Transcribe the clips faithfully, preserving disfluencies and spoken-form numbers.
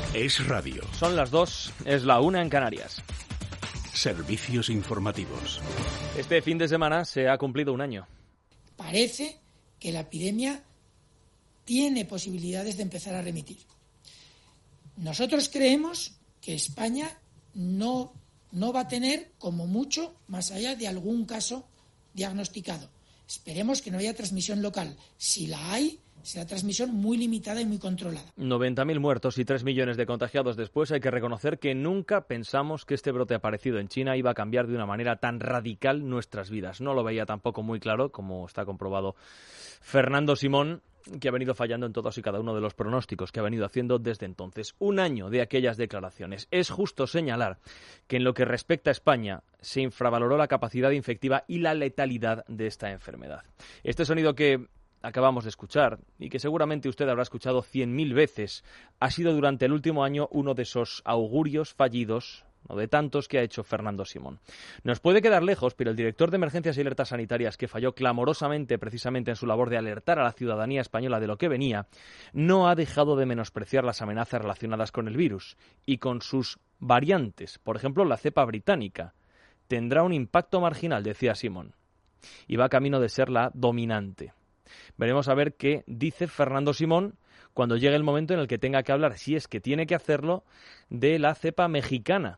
Es radio. Son las dos, es la una en Canarias. Servicios informativos. Este fin de semana se ha cumplido un año. Parece que la epidemia tiene posibilidades de empezar a remitir. Nosotros creemos que España no, no va a tener, como mucho, más allá de algún caso diagnosticado. Esperemos que no haya transmisión local. Si la hay, será transmisión muy limitada y muy controlada. noventa mil muertos y tres millones de contagiados después. Hay que reconocer que nunca pensamos que este brote aparecido en China iba a cambiar de una manera tan radical nuestras vidas. No lo veía tampoco muy claro, como está comprobado Fernando Simón, que ha venido fallando en todos y cada uno de los pronósticos que ha venido haciendo desde entonces. Un año de aquellas declaraciones. Es justo señalar que en lo que respecta a España se infravaloró la capacidad infectiva y la letalidad de esta enfermedad. Este sonido que acabamos de escuchar y que seguramente usted habrá escuchado cien mil veces ha sido durante el último año uno de esos augurios fallidos, no de tantos, que ha hecho Fernando Simón. Nos puede quedar lejos, pero el director de Emergencias y Alertas Sanitarias, que falló clamorosamente precisamente en su labor de alertar a la ciudadanía española de lo que venía, no ha dejado de menospreciar las amenazas relacionadas con el virus y con sus variantes. Por ejemplo, la cepa británica tendrá un impacto marginal, decía Simón, y va camino de ser la dominante. Veremos a ver qué dice Fernando Simón cuando llegue el momento en el que tenga que hablar, si es que tiene que hacerlo, de la cepa mexicana,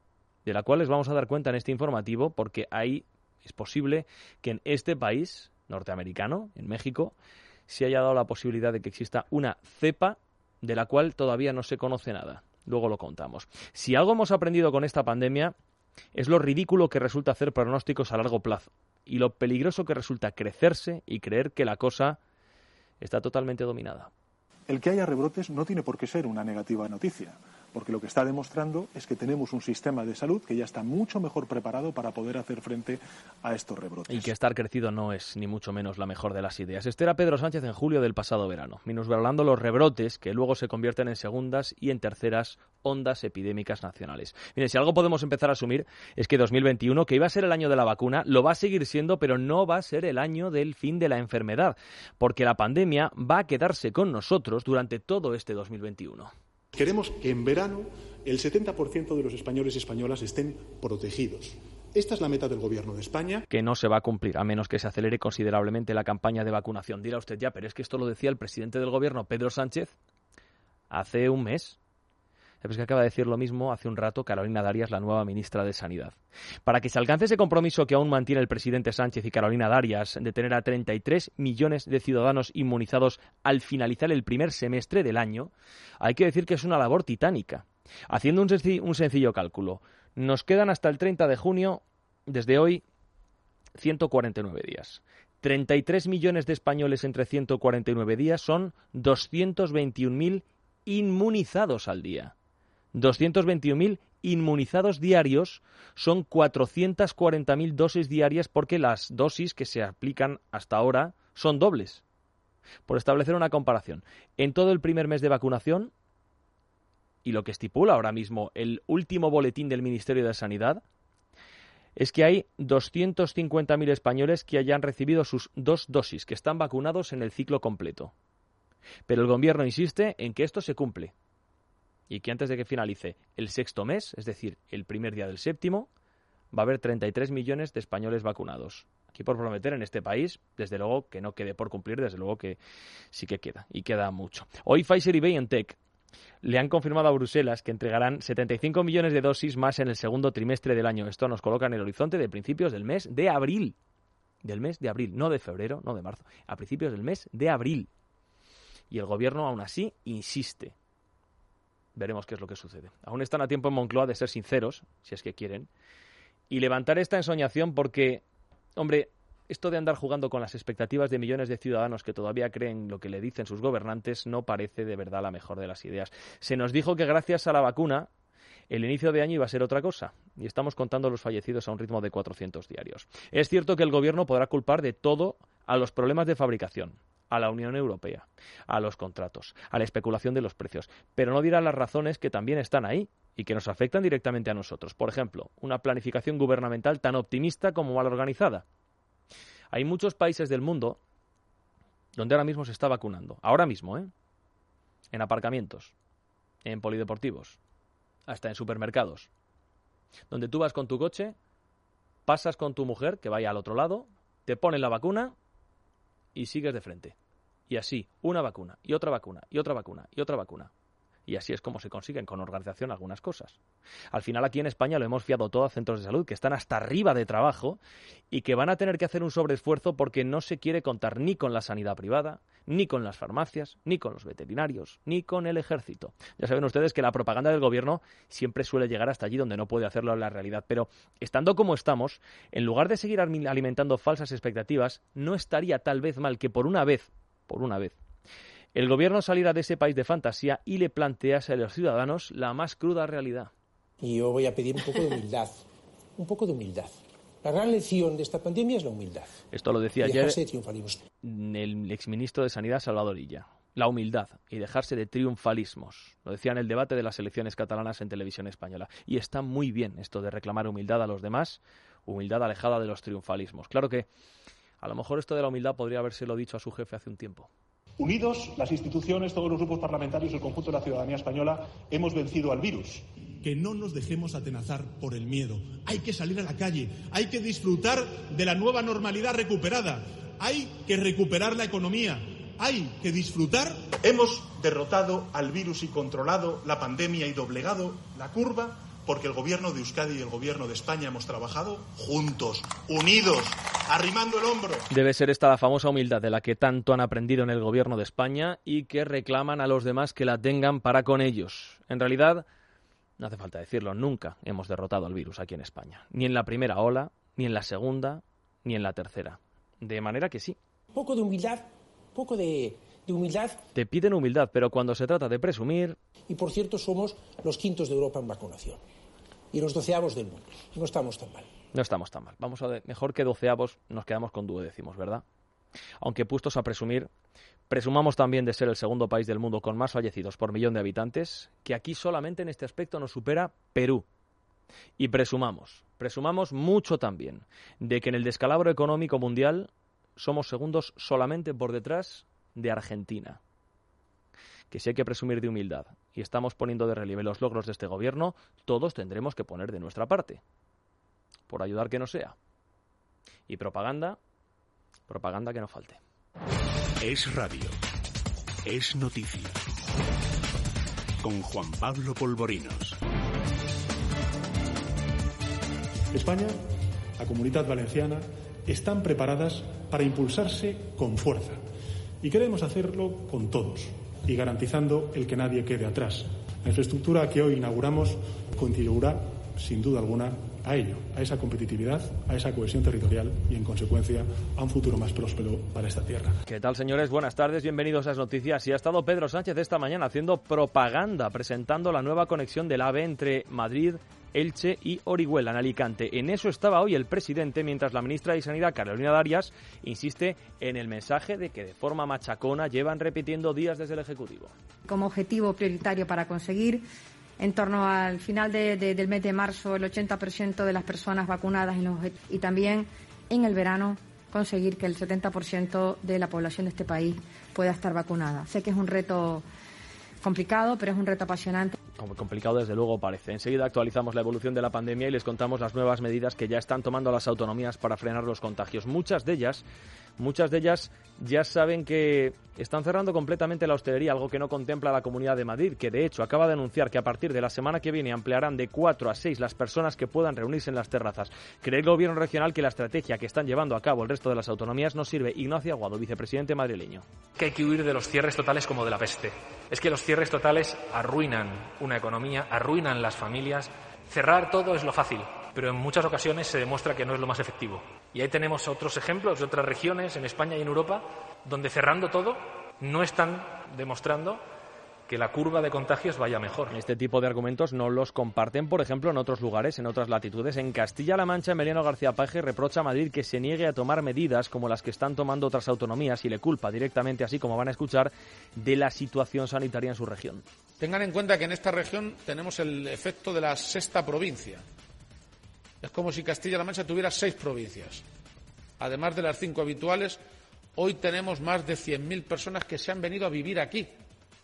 de la cual les vamos a dar cuenta en este informativo, porque ahí es posible que en este país norteamericano, en México, se haya dado la posibilidad de que exista una cepa de la cual todavía no se conoce nada. Luego lo contamos. Si algo hemos aprendido con esta pandemia es lo ridículo que resulta hacer pronósticos a largo plazo y lo peligroso que resulta crecerse y creer que la cosa está totalmente dominada. El que haya rebrotes no tiene por qué ser una negativa noticia, porque lo que está demostrando es que tenemos un sistema de salud que ya está mucho mejor preparado para poder hacer frente a estos rebrotes. Y que estar crecido no es ni mucho menos la mejor de las ideas. Este era Pedro Sánchez en julio del pasado verano, minusvalorando los rebrotes que luego se convierten en segundas y en terceras ondas epidémicas nacionales. Miren, si algo podemos empezar a asumir es que dos mil veintiuno, que iba a ser el año de la vacuna, lo va a seguir siendo, pero no va a ser el año del fin de la enfermedad, porque la pandemia va a quedarse con nosotros durante todo este dos mil veintiuno. Queremos que en verano el setenta por ciento de los españoles y españolas estén protegidos. Esta es la meta del Gobierno de España. Que no se va a cumplir, a menos que se acelere considerablemente la campaña de vacunación. Dirá usted, ya, pero es que esto lo decía el presidente del Gobierno, Pedro Sánchez, hace un mes. Es que acaba de decir lo mismo hace un rato Carolina Darias, la nueva ministra de Sanidad. Para que se alcance ese compromiso que aún mantiene el presidente Sánchez y Carolina Darias de tener a treinta y tres millones de ciudadanos inmunizados al finalizar el primer semestre del año, hay que decir que es una labor titánica. Haciendo un, senc- un sencillo cálculo, nos quedan hasta el treinta de junio, desde hoy, ciento cuarenta y nueve días. treinta y tres millones de españoles entre ciento cuarenta y nueve días son doscientos veintiún mil inmunizados al día. doscientos veintiún mil inmunizados diarios son cuatrocientas cuarenta mil dosis diarias, porque las dosis que se aplican hasta ahora son dobles. Por establecer una comparación, en todo el primer mes de vacunación, y lo que estipula ahora mismo el último boletín del Ministerio de Sanidad, es que hay doscientos cincuenta mil españoles que hayan recibido sus dos dosis, que están vacunados en el ciclo completo. Pero el Gobierno insiste en que esto se cumple y que antes de que finalice el sexto mes, es decir, el primer día del séptimo, va a haber treinta y tres millones de españoles vacunados. Aquí por prometer en este país, desde luego que no quede por cumplir, desde luego que sí que queda, y queda mucho. Hoy Pfizer y BioNTech le han confirmado a Bruselas que entregarán setenta y cinco millones de dosis más en el segundo trimestre del año. Esto nos coloca en el horizonte de principios del mes de abril. Del mes de abril, no de febrero, no de marzo, a principios del mes de abril. Y el Gobierno aún así insiste. Veremos qué es lo que sucede. Aún están a tiempo en Moncloa de ser sinceros, si es que quieren, y levantar esta ensoñación porque, hombre, esto de andar jugando con las expectativas de millones de ciudadanos que todavía creen lo que le dicen sus gobernantes no parece de verdad la mejor de las ideas. Se nos dijo que gracias a la vacuna el inicio de año iba a ser otra cosa, y estamos contando los fallecidos a un ritmo de cuatrocientos diarios. Es cierto que el Gobierno podrá culpar de todo a los problemas de fabricación, a la Unión Europea, a los contratos, a la especulación de los precios, pero no dirá las razones que también están ahí y que nos afectan directamente a nosotros. Por ejemplo, una planificación gubernamental tan optimista como mal organizada. Hay muchos países del mundo donde ahora mismo se está vacunando, ahora mismo, ¿eh? En aparcamientos, en polideportivos, hasta en supermercados, donde tú vas con tu coche, pasas con tu mujer, que vaya al otro lado, te ponen la vacuna y sigues de frente. Y así, una vacuna, y otra vacuna, y otra vacuna, y otra vacuna. Y así es como se consiguen con organización algunas cosas. Al final aquí en España lo hemos fiado todo a centros de salud que están hasta arriba de trabajo y que van a tener que hacer un sobreesfuerzo porque no se quiere contar ni con la sanidad privada, ni con las farmacias, ni con los veterinarios, ni con el ejército. Ya saben ustedes que la propaganda del gobierno siempre suele llegar hasta allí donde no puede hacerlo en la realidad. Pero estando como estamos, en lugar de seguir alimentando falsas expectativas, no estaría tal vez mal que por una vez, por una vez, el gobierno saliera de ese país de fantasía y le plantease a los ciudadanos la más cruda realidad. Y yo voy a pedir un poco de humildad, un poco de humildad. La gran lección de esta pandemia es la humildad. Esto lo decía ayer de el exministro de Sanidad, Salvador Illa. La humildad y dejarse de triunfalismos. Lo decía en el debate de las elecciones catalanas en Televisión Española. Y está muy bien esto de reclamar humildad a los demás, humildad alejada de los triunfalismos. Claro que a lo mejor esto de la humildad podría habérselo dicho a su jefe hace un tiempo. Unidos, las instituciones, todos los grupos parlamentarios, el conjunto de la ciudadanía española, hemos vencido al virus. Que no nos dejemos atenazar por el miedo. Hay que salir a la calle, hay que disfrutar de la nueva normalidad recuperada, hay que recuperar la economía, hay que disfrutar. Hemos derrotado al virus y controlado la pandemia y doblegado la curva porque el gobierno de Euskadi y el gobierno de España hemos trabajado juntos, unidos, arrimando el hombro. Debe ser esta la famosa humildad de la que tanto han aprendido en el gobierno de España y que reclaman a los demás que la tengan para con ellos. En realidad, no hace falta decirlo, nunca hemos derrotado al virus aquí en España. Ni en la primera ola, ni en la segunda, ni en la tercera. De manera que sí. Un poco de humildad, un poco de, de humildad. Te piden humildad, pero cuando se trata de presumir... Y por cierto, somos los quintos de Europa en vacunación. Y los doceavos del mundo. No estamos tan mal. No estamos tan mal. Vamos a ver, mejor que doceavos nos quedamos con duodécimos, ¿verdad? Aunque puestos a presumir, presumamos también de ser el segundo país del mundo con más fallecidos por millón de habitantes, que aquí solamente en este aspecto nos supera Perú. Y presumamos, presumamos mucho también, de que en el descalabro económico mundial somos segundos solamente por detrás de Argentina. Que si hay que presumir de humildad y estamos poniendo de relieve los logros de este gobierno, todos tendremos que poner de nuestra parte, por ayudar que no sea. Y propaganda, propaganda que no falte. Es radio. Es noticia. Con Juan Pablo Polvorinos. España, la Comunitat Valenciana, están preparadas para impulsarse con fuerza. Y queremos hacerlo con todos y garantizando el que nadie quede atrás. La infraestructura que hoy inauguramos contribuirá, sin duda alguna, a ello, a esa competitividad, a esa cohesión territorial y, en consecuencia, a un futuro más próspero para esta tierra. ¿Qué tal, señores? Buenas tardes, bienvenidos a las noticias. Y ha estado Pedro Sánchez esta mañana haciendo propaganda, presentando la nueva conexión del AVE entre Madrid, Elche y Orihuela, en Alicante. En eso estaba hoy el presidente, mientras la ministra de Sanidad, Carolina Darias, insiste en el mensaje de que de forma machacona llevan repitiendo días desde el Ejecutivo. Como objetivo prioritario para conseguir, en torno al final de, de, del mes de marzo, el ochenta por ciento de las personas vacunadas en los, y también en el verano conseguir que el setenta por ciento de la población de este país pueda estar vacunada. Sé que es un reto complicado, pero es un reto apasionante. Complicado desde luego parece. Enseguida actualizamos la evolución de la pandemia y les contamos las nuevas medidas que ya están tomando las autonomías para frenar los contagios. Muchas de ellas, muchas de ellas ya saben que están cerrando completamente la hostelería, algo que no contempla la Comunidad de Madrid, que de hecho acaba de anunciar que a partir de la semana que viene ampliarán de cuatro a seis las personas que puedan reunirse en las terrazas. Cree el Gobierno regional que la estrategia que están llevando a cabo el resto de las autonomías no sirve. Ignacio Aguado, vicepresidente madrileño. Que hay que huir de los cierres totales como de la peste. Es que los cierres totales arruinan una economía, arruinan las familias. Cerrar todo es lo fácil, pero en muchas ocasiones se demuestra que no es lo más efectivo. Y ahí tenemos otros ejemplos de otras regiones en España y en Europa donde cerrando todo no están demostrando que la curva de contagios vaya mejor. Este tipo de argumentos no los comparten, por ejemplo, en otros lugares, en otras latitudes. En Castilla-La Mancha, Emiliano García Paje reprocha a Madrid que se niegue a tomar medidas como las que están tomando otras autonomías y le culpa directamente, así como van a escuchar, de la situación sanitaria en su región. Tengan en cuenta que en esta región tenemos el efecto de la sexta provincia. Es como si Castilla-La Mancha tuviera seis provincias. Además de las cinco habituales, hoy tenemos más de cien mil personas que se han venido a vivir aquí.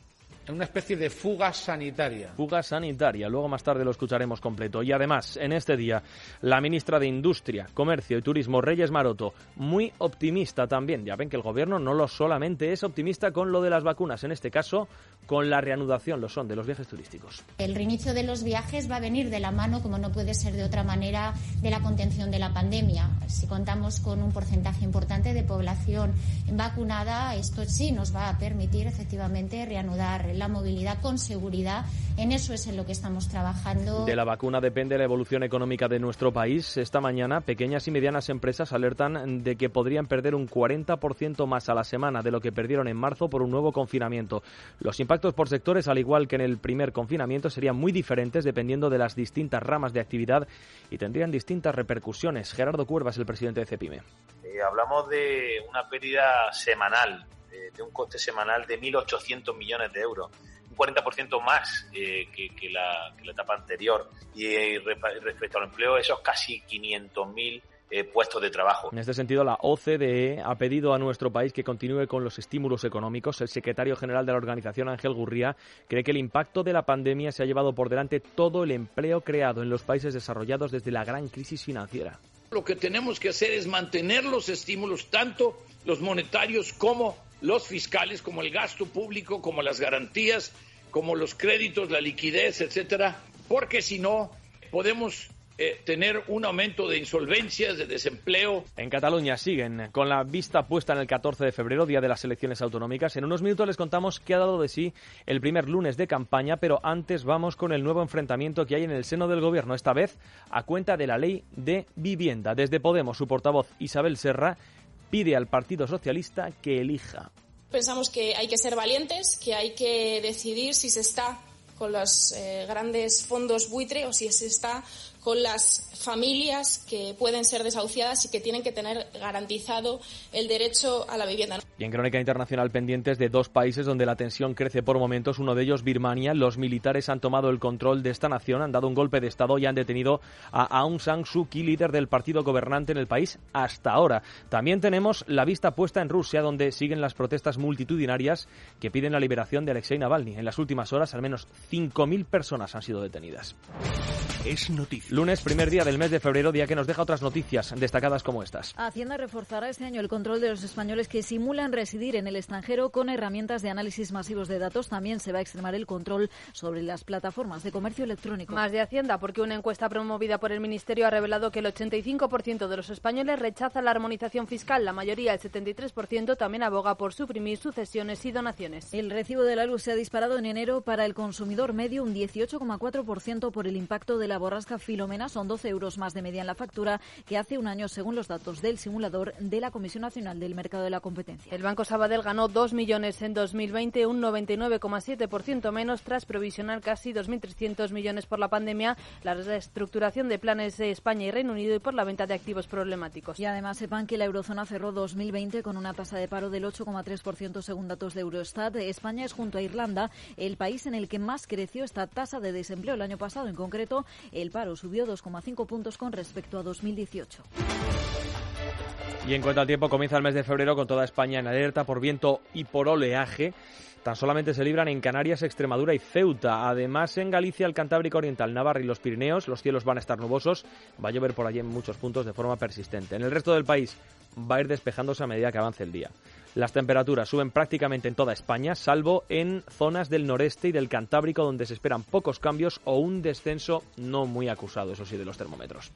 en una especie de fuga sanitaria. Fuga sanitaria, luego más tarde lo escucharemos completo. Y además, en este día, la ministra de Industria, Comercio y Turismo, Reyes Maroto, muy optimista también. Ya ven que el gobierno no lo solamente es optimista con lo de las vacunas, en este caso con la reanudación, lo son, de los viajes turísticos. El reinicio de los viajes va a venir de la mano, como no puede ser de otra manera, de la contención de la pandemia. Si contamos con un porcentaje importante de población vacunada, esto sí nos va a permitir efectivamente reanudar la movilidad con seguridad. En eso es en lo que estamos trabajando. De la vacuna depende la evolución económica de nuestro país. Esta mañana, pequeñas y medianas empresas alertan de que podrían perder un cuarenta por ciento más a la semana de lo que perdieron en marzo por un nuevo confinamiento. Los impactos por sectores, al igual que en el primer confinamiento, serían muy diferentes dependiendo de las distintas ramas de actividad y tendrían distintas repercusiones. Gerardo Cuerva es el presidente de Cepime. Eh, hablamos de una pérdida semanal, eh, de un coste semanal de mil ochocientos millones de euros. cuarenta por ciento más eh, que, que, la, que la etapa anterior. Y eh, respecto al empleo, esos casi quinientos mil eh, puestos de trabajo. En este sentido, la O C D E ha pedido a nuestro país que continúe con los estímulos económicos. El secretario general de la organización, Ángel Gurría, cree que el impacto de la pandemia se ha llevado por delante todo el empleo creado en los países desarrollados desde la gran crisis financiera. Lo que tenemos que hacer es mantener los estímulos, tanto los monetarios como los fiscales, como el gasto público, como las garantías, como los créditos, la liquidez, etcétera, porque si no podemos eh, tener un aumento de insolvencias, de desempleo. En Cataluña siguen con la vista puesta en el catorce de febrero, día de las elecciones autonómicas. En unos minutos les contamos qué ha dado de sí el primer lunes de campaña, pero antes vamos con el nuevo enfrentamiento que hay en el seno del gobierno, esta vez a cuenta de la ley de vivienda. Desde Podemos, su portavoz Isabel Serra pide al Partido Socialista que elija. Pensamos que hay que ser valientes, que hay que decidir si se está con los eh, grandes fondos buitre o si se está con las familias que pueden ser desahuciadas y que tienen que tener garantizado el derecho a la vivienda. Y en Crónica Internacional, pendientes de dos países donde la tensión crece por momentos, uno de ellos Birmania. Los militares han tomado el control de esta nación, han dado un golpe de estado y han detenido a Aung San Suu Kyi, líder del partido gobernante en el país hasta ahora. También tenemos la vista puesta en Rusia, donde siguen las protestas multitudinarias que piden la liberación de Alexei Navalny. En las últimas horas, al menos cinco mil personas han sido detenidas. Es noticia. Lunes, primer día del mes de febrero, día que nos deja otras noticias destacadas como estas. Hacienda reforzará este año el control de los españoles que simulan residir en el extranjero con herramientas de análisis masivos de datos. También se va a extremar el control sobre las plataformas de comercio electrónico. Más de Hacienda, porque una encuesta promovida por el Ministerio ha revelado que el ochenta y cinco por ciento de los españoles rechaza la armonización fiscal. La mayoría, el setenta y tres por ciento, también aboga por suprimir sucesiones y donaciones. El recibo de la luz se ha disparado en enero para el consumidor medio un dieciocho coma cuatro por ciento por el impacto de la borrasca Filomena. Son doce euros más de media en la factura que hace un año, según los datos del simulador de la Comisión Nacional del Mercado de la Competencia. El Banco Sabadell ganó dos millones en dos mil veinte, un noventa y nueve coma siete por ciento menos, tras provisionar casi dos mil trescientos millones por la pandemia, la reestructuración de planes de España y Reino Unido y por la venta de activos problemáticos. Y además sepan que la eurozona cerró dos mil veinte con una tasa de paro del ocho coma tres por ciento según datos de Eurostat. España es, junto a Irlanda, el país en el que más creció esta tasa de desempleo el año pasado. En concreto, el paro subió dos coma cinco puntos con respecto a dos mil dieciocho. Y en cuanto al tiempo, comienza el mes de febrero con toda España en alerta por viento y por oleaje. Tan solamente se libran en Canarias, Extremadura y Ceuta. Además, en Galicia, el Cantábrico Oriental, Navarra y los Pirineos, los cielos van a estar nubosos. Va a llover por allí en muchos puntos de forma persistente. En el resto del país va a ir despejándose a medida que avance el día. Las temperaturas suben prácticamente en toda España, salvo en zonas del noreste y del Cantábrico, donde se esperan pocos cambios o un descenso no muy acusado, eso sí, de los termómetros.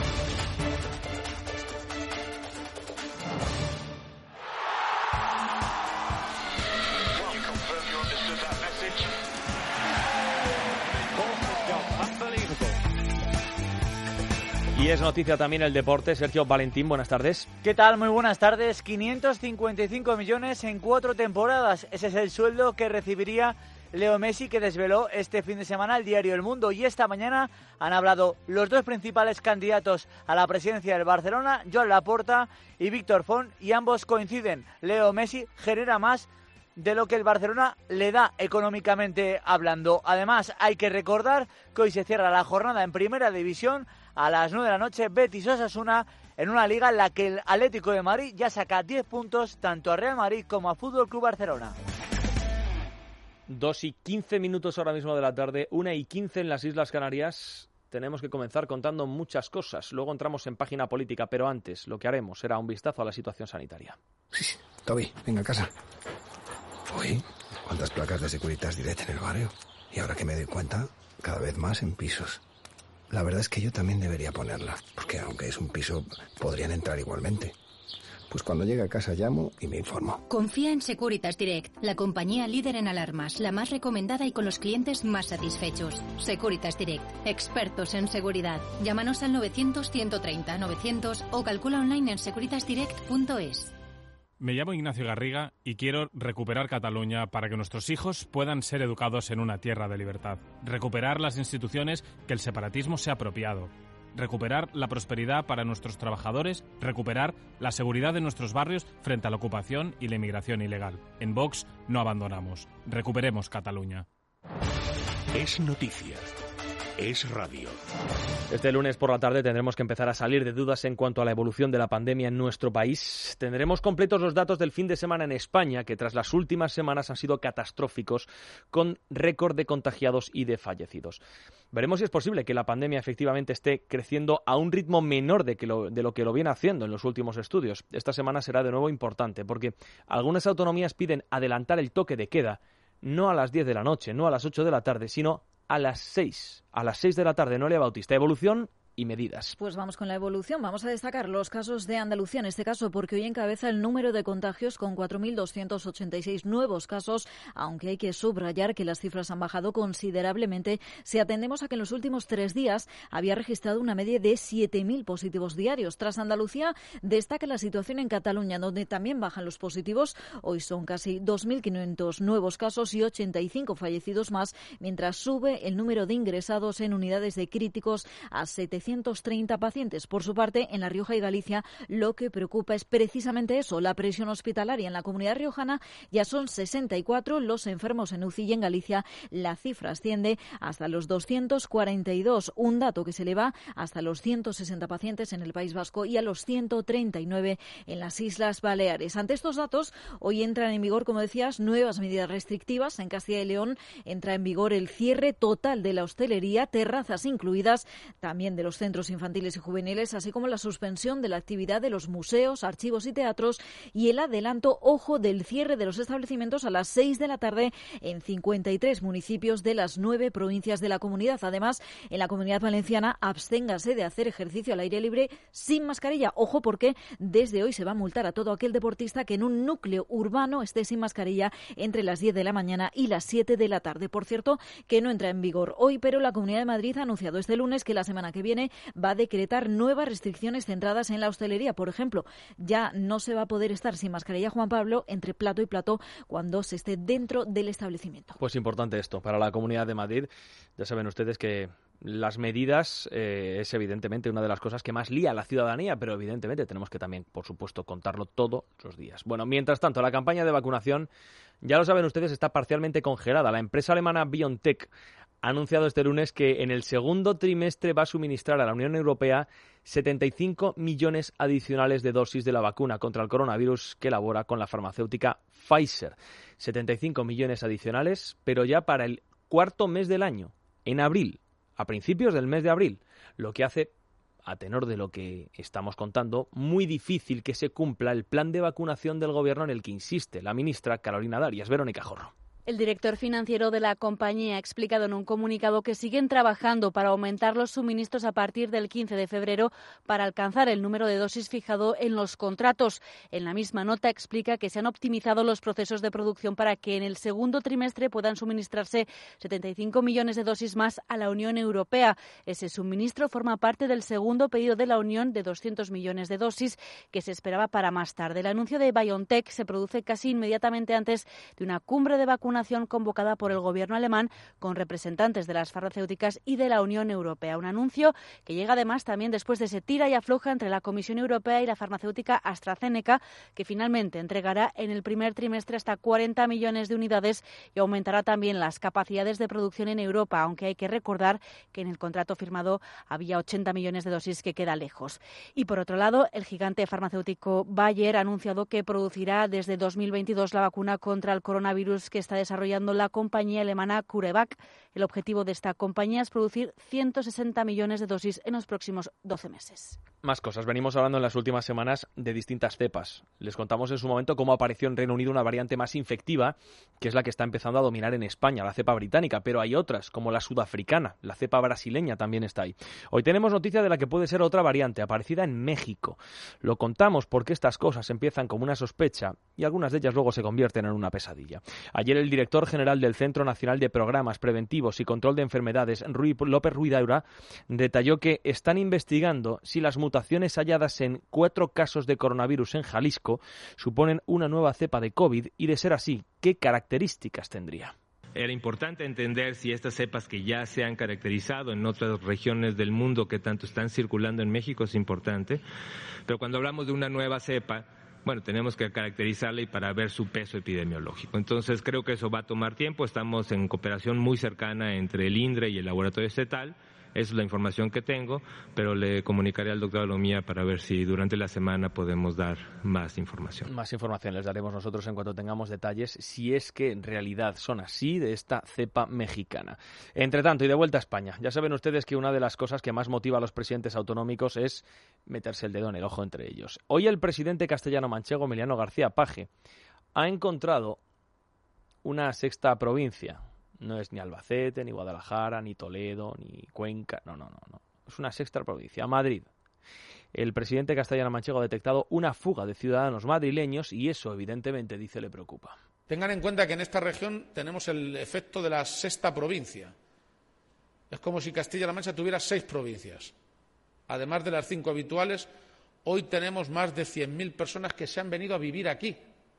Y es noticia también el deporte. Sergio Valentín, buenas tardes. ¿Qué tal? Muy buenas tardes. quinientos cincuenta y cinco millones en cuatro temporadas. Ese es el sueldo que recibiría Leo Messi, que desveló este fin de semana el diario El Mundo. Y esta mañana han hablado los dos principales candidatos a la presidencia del Barcelona, Joan Laporta y Víctor Font, y ambos coinciden. Leo Messi genera más de lo que el Barcelona le da económicamente hablando. Además, hay que recordar que hoy se cierra la jornada en Primera División a las nueve de la noche, Betis Osasuna, en una liga en la que el Atlético de Madrid ya saca diez puntos tanto a Real Madrid como a Fútbol Club Barcelona. Dos y quince minutos ahora mismo de la tarde, una y quince en las Islas Canarias. Tenemos que comenzar contando muchas cosas. Luego entramos en página política, pero antes lo que haremos será un vistazo a la situación sanitaria. Sí, sí. Toby, venga a casa. Uy, cuántas placas de Securitas Direct en el barrio. Y ahora que me doy cuenta, cada vez más en pisos. La verdad es que yo también debería ponerlas, porque aunque es un piso, podrían entrar igualmente. Pues cuando llegue a casa llamo y me informo. Confía en Securitas Direct, la compañía líder en alarmas, la más recomendada y con los clientes más satisfechos. Securitas Direct, expertos en seguridad. Llámanos al novecientos, ciento treinta, novecientos o calcula online en securitas direct punto es. Me llamo Ignacio Garriga y quiero recuperar Cataluña para que nuestros hijos puedan ser educados en una tierra de libertad. Recuperar las instituciones que el separatismo se ha apropiado. Recuperar la prosperidad para nuestros trabajadores, recuperar la seguridad de nuestros barrios frente a la ocupación y la inmigración ilegal. En Vox no abandonamos. Recuperemos Cataluña. Es noticia. Es radio. Este lunes por la tarde tendremos que empezar a salir de dudas en cuanto a la evolución de la pandemia en nuestro país. Tendremos completos los datos del fin de semana en España, que tras las últimas semanas han sido catastróficos, con récord de contagiados y de fallecidos. Veremos si es posible que la pandemia efectivamente esté creciendo a un ritmo menor de, que lo, de lo que lo viene haciendo en los últimos estudios. Esta semana será de nuevo importante, porque algunas autonomías piden adelantar el toque de queda, no a las diez de la noche, no a las ocho de la tarde, sino a las seis, a las seis de la tarde. Noelia Bautista, evolución y medidas. Pues vamos con la evolución. Vamos a destacar los casos de Andalucía, en este caso, porque hoy encabeza el número de contagios con cuatro mil doscientos ochenta y seis nuevos casos, aunque hay que subrayar que las cifras han bajado considerablemente si atendemos a que en los últimos tres días había registrado una media de siete mil positivos diarios. Tras Andalucía, destaca la situación en Cataluña, donde también bajan los positivos. Hoy son casi dos mil quinientos nuevos casos y ochenta y cinco fallecidos más, mientras sube el número de ingresados en unidades de críticos a setecientos treinta pacientes. Por su parte, en La Rioja y Galicia, lo que preocupa es precisamente eso, la presión hospitalaria. En la comunidad riojana ya son sesenta y cuatro los enfermos en U C I y en Galicia la cifra asciende hasta los doscientos cuarenta y dos, un dato que se eleva hasta los ciento sesenta pacientes en el País Vasco y a los ciento treinta y nueve en las Islas Baleares. Ante estos datos, hoy entran en vigor, como decías, nuevas medidas restrictivas. En Castilla y León entra en vigor el cierre total de la hostelería, terrazas incluidas, también de los centros infantiles y juveniles, así como la suspensión de la actividad de los museos, archivos y teatros y el adelanto, ojo, del cierre de los establecimientos a las seis de la tarde en cincuenta y tres municipios de las nueve provincias de la comunidad. Además, en la Comunidad Valenciana, absténgase de hacer ejercicio al aire libre sin mascarilla. Ojo, porque desde hoy se va a multar a todo aquel deportista que en un núcleo urbano esté sin mascarilla entre las diez de la mañana y las siete de la tarde. Por cierto, que no entra en vigor hoy, pero la Comunidad de Madrid ha anunciado este lunes que la semana que viene va a decretar nuevas restricciones centradas en la hostelería. Por ejemplo, ya no se va a poder estar sin mascarilla, Juan Pablo, entre plato y plato cuando se esté dentro del establecimiento. Pues importante esto para la Comunidad de Madrid. Ya saben ustedes que las medidas eh, es evidentemente una de las cosas que más lía a la ciudadanía, pero evidentemente tenemos que también, por supuesto, contarlo todos los días. Bueno, mientras tanto, la campaña de vacunación, ya lo saben ustedes, está parcialmente congelada. La empresa alemana BioNTech ha anunciado este lunes que en el segundo trimestre va a suministrar a la Unión Europea setenta y cinco millones adicionales de dosis de la vacuna contra el coronavirus que elabora con la farmacéutica Pfizer. setenta y cinco millones adicionales, pero ya para el cuarto mes del año, en abril, a principios del mes de abril, lo que hace, a tenor de lo que estamos contando, muy difícil que se cumpla el plan de vacunación del Gobierno en el que insiste la ministra Carolina Darias. Verónica Jorro. El director financiero de la compañía ha explicado en un comunicado que siguen trabajando para aumentar los suministros a partir del quince de febrero para alcanzar el número de dosis fijado en los contratos. En la misma nota explica que se han optimizado los procesos de producción para que en el segundo trimestre puedan suministrarse setenta y cinco millones de dosis más a la Unión Europea. Ese suministro forma parte del segundo pedido de la Unión de doscientos millones de dosis que se esperaba para más tarde. El anuncio de BioNTech se produce casi inmediatamente antes de una cumbre de vacunación convocada por el gobierno alemán con representantes de las farmacéuticas y de la Unión Europea. Un anuncio que llega además también después de ese tira y afloja entre la Comisión Europea y la farmacéutica AstraZeneca, que finalmente entregará en el primer trimestre hasta cuarenta millones de unidades y aumentará también las capacidades de producción en Europa, aunque hay que recordar que en el contrato firmado había ochenta millones de dosis, que queda lejos. Y por otro lado, el gigante farmacéutico Bayer ha anunciado que producirá desde dos mil veintidós la vacuna contra el coronavirus que está desarrollando la compañía alemana CureVac. El objetivo de esta compañía es producir ciento sesenta millones de dosis en los próximos doce meses. Más cosas. Venimos hablando en las últimas semanas de distintas cepas. Les contamos en su momento cómo apareció en Reino Unido una variante más infectiva, que es la que está empezando a dominar en España, la cepa británica, pero hay otras, como la sudafricana, la cepa brasileña también está ahí. Hoy tenemos noticia de la que puede ser otra variante, aparecida en México. Lo contamos porque estas cosas empiezan como una sospecha y algunas de ellas luego se convierten en una pesadilla. Ayer el director general del Centro Nacional de Programas Preventivos y Control de Enfermedades, Rui López Ruidaura, detalló que están investigando si las mutaciones halladas en cuatro casos de coronavirus en Jalisco suponen una nueva cepa de COVID y, de ser así, ¿qué características tendría? Era importante entender si estas cepas que ya se han caracterizado en otras regiones del mundo que tanto están circulando en México es importante, pero cuando hablamos de una nueva cepa, bueno, tenemos que caracterizarla y para ver su peso epidemiológico. Entonces creo que eso va a tomar tiempo, estamos en cooperación muy cercana entre el INDRE y el laboratorio estatal. Esa es la información que tengo, pero le comunicaré al doctor Alomía para ver si durante la semana podemos dar más información. Más información les daremos nosotros en cuanto tengamos detalles, si es que en realidad son así, de esta cepa mexicana. Entre tanto, y de vuelta a España, ya saben ustedes que una de las cosas que más motiva a los presidentes autonómicos es meterse el dedo en el ojo entre ellos. Hoy el presidente castellano-manchego, Emiliano García Paje, ha encontrado una sexta provincia. No es ni Albacete, ni Guadalajara, ni Toledo, ni Cuenca. No, no, no, no. Es una sexta provincia, Madrid. El presidente castellano-manchego ha detectado una fuga de ciudadanos madrileños y eso, evidentemente, dice, le preocupa. Tengan en cuenta que en esta región tenemos el efecto de la sexta provincia. Es como si Castilla-La Mancha tuviera seis provincias. Además de las cinco habituales, hoy tenemos más de cien mil personas que se han venido a vivir aquí,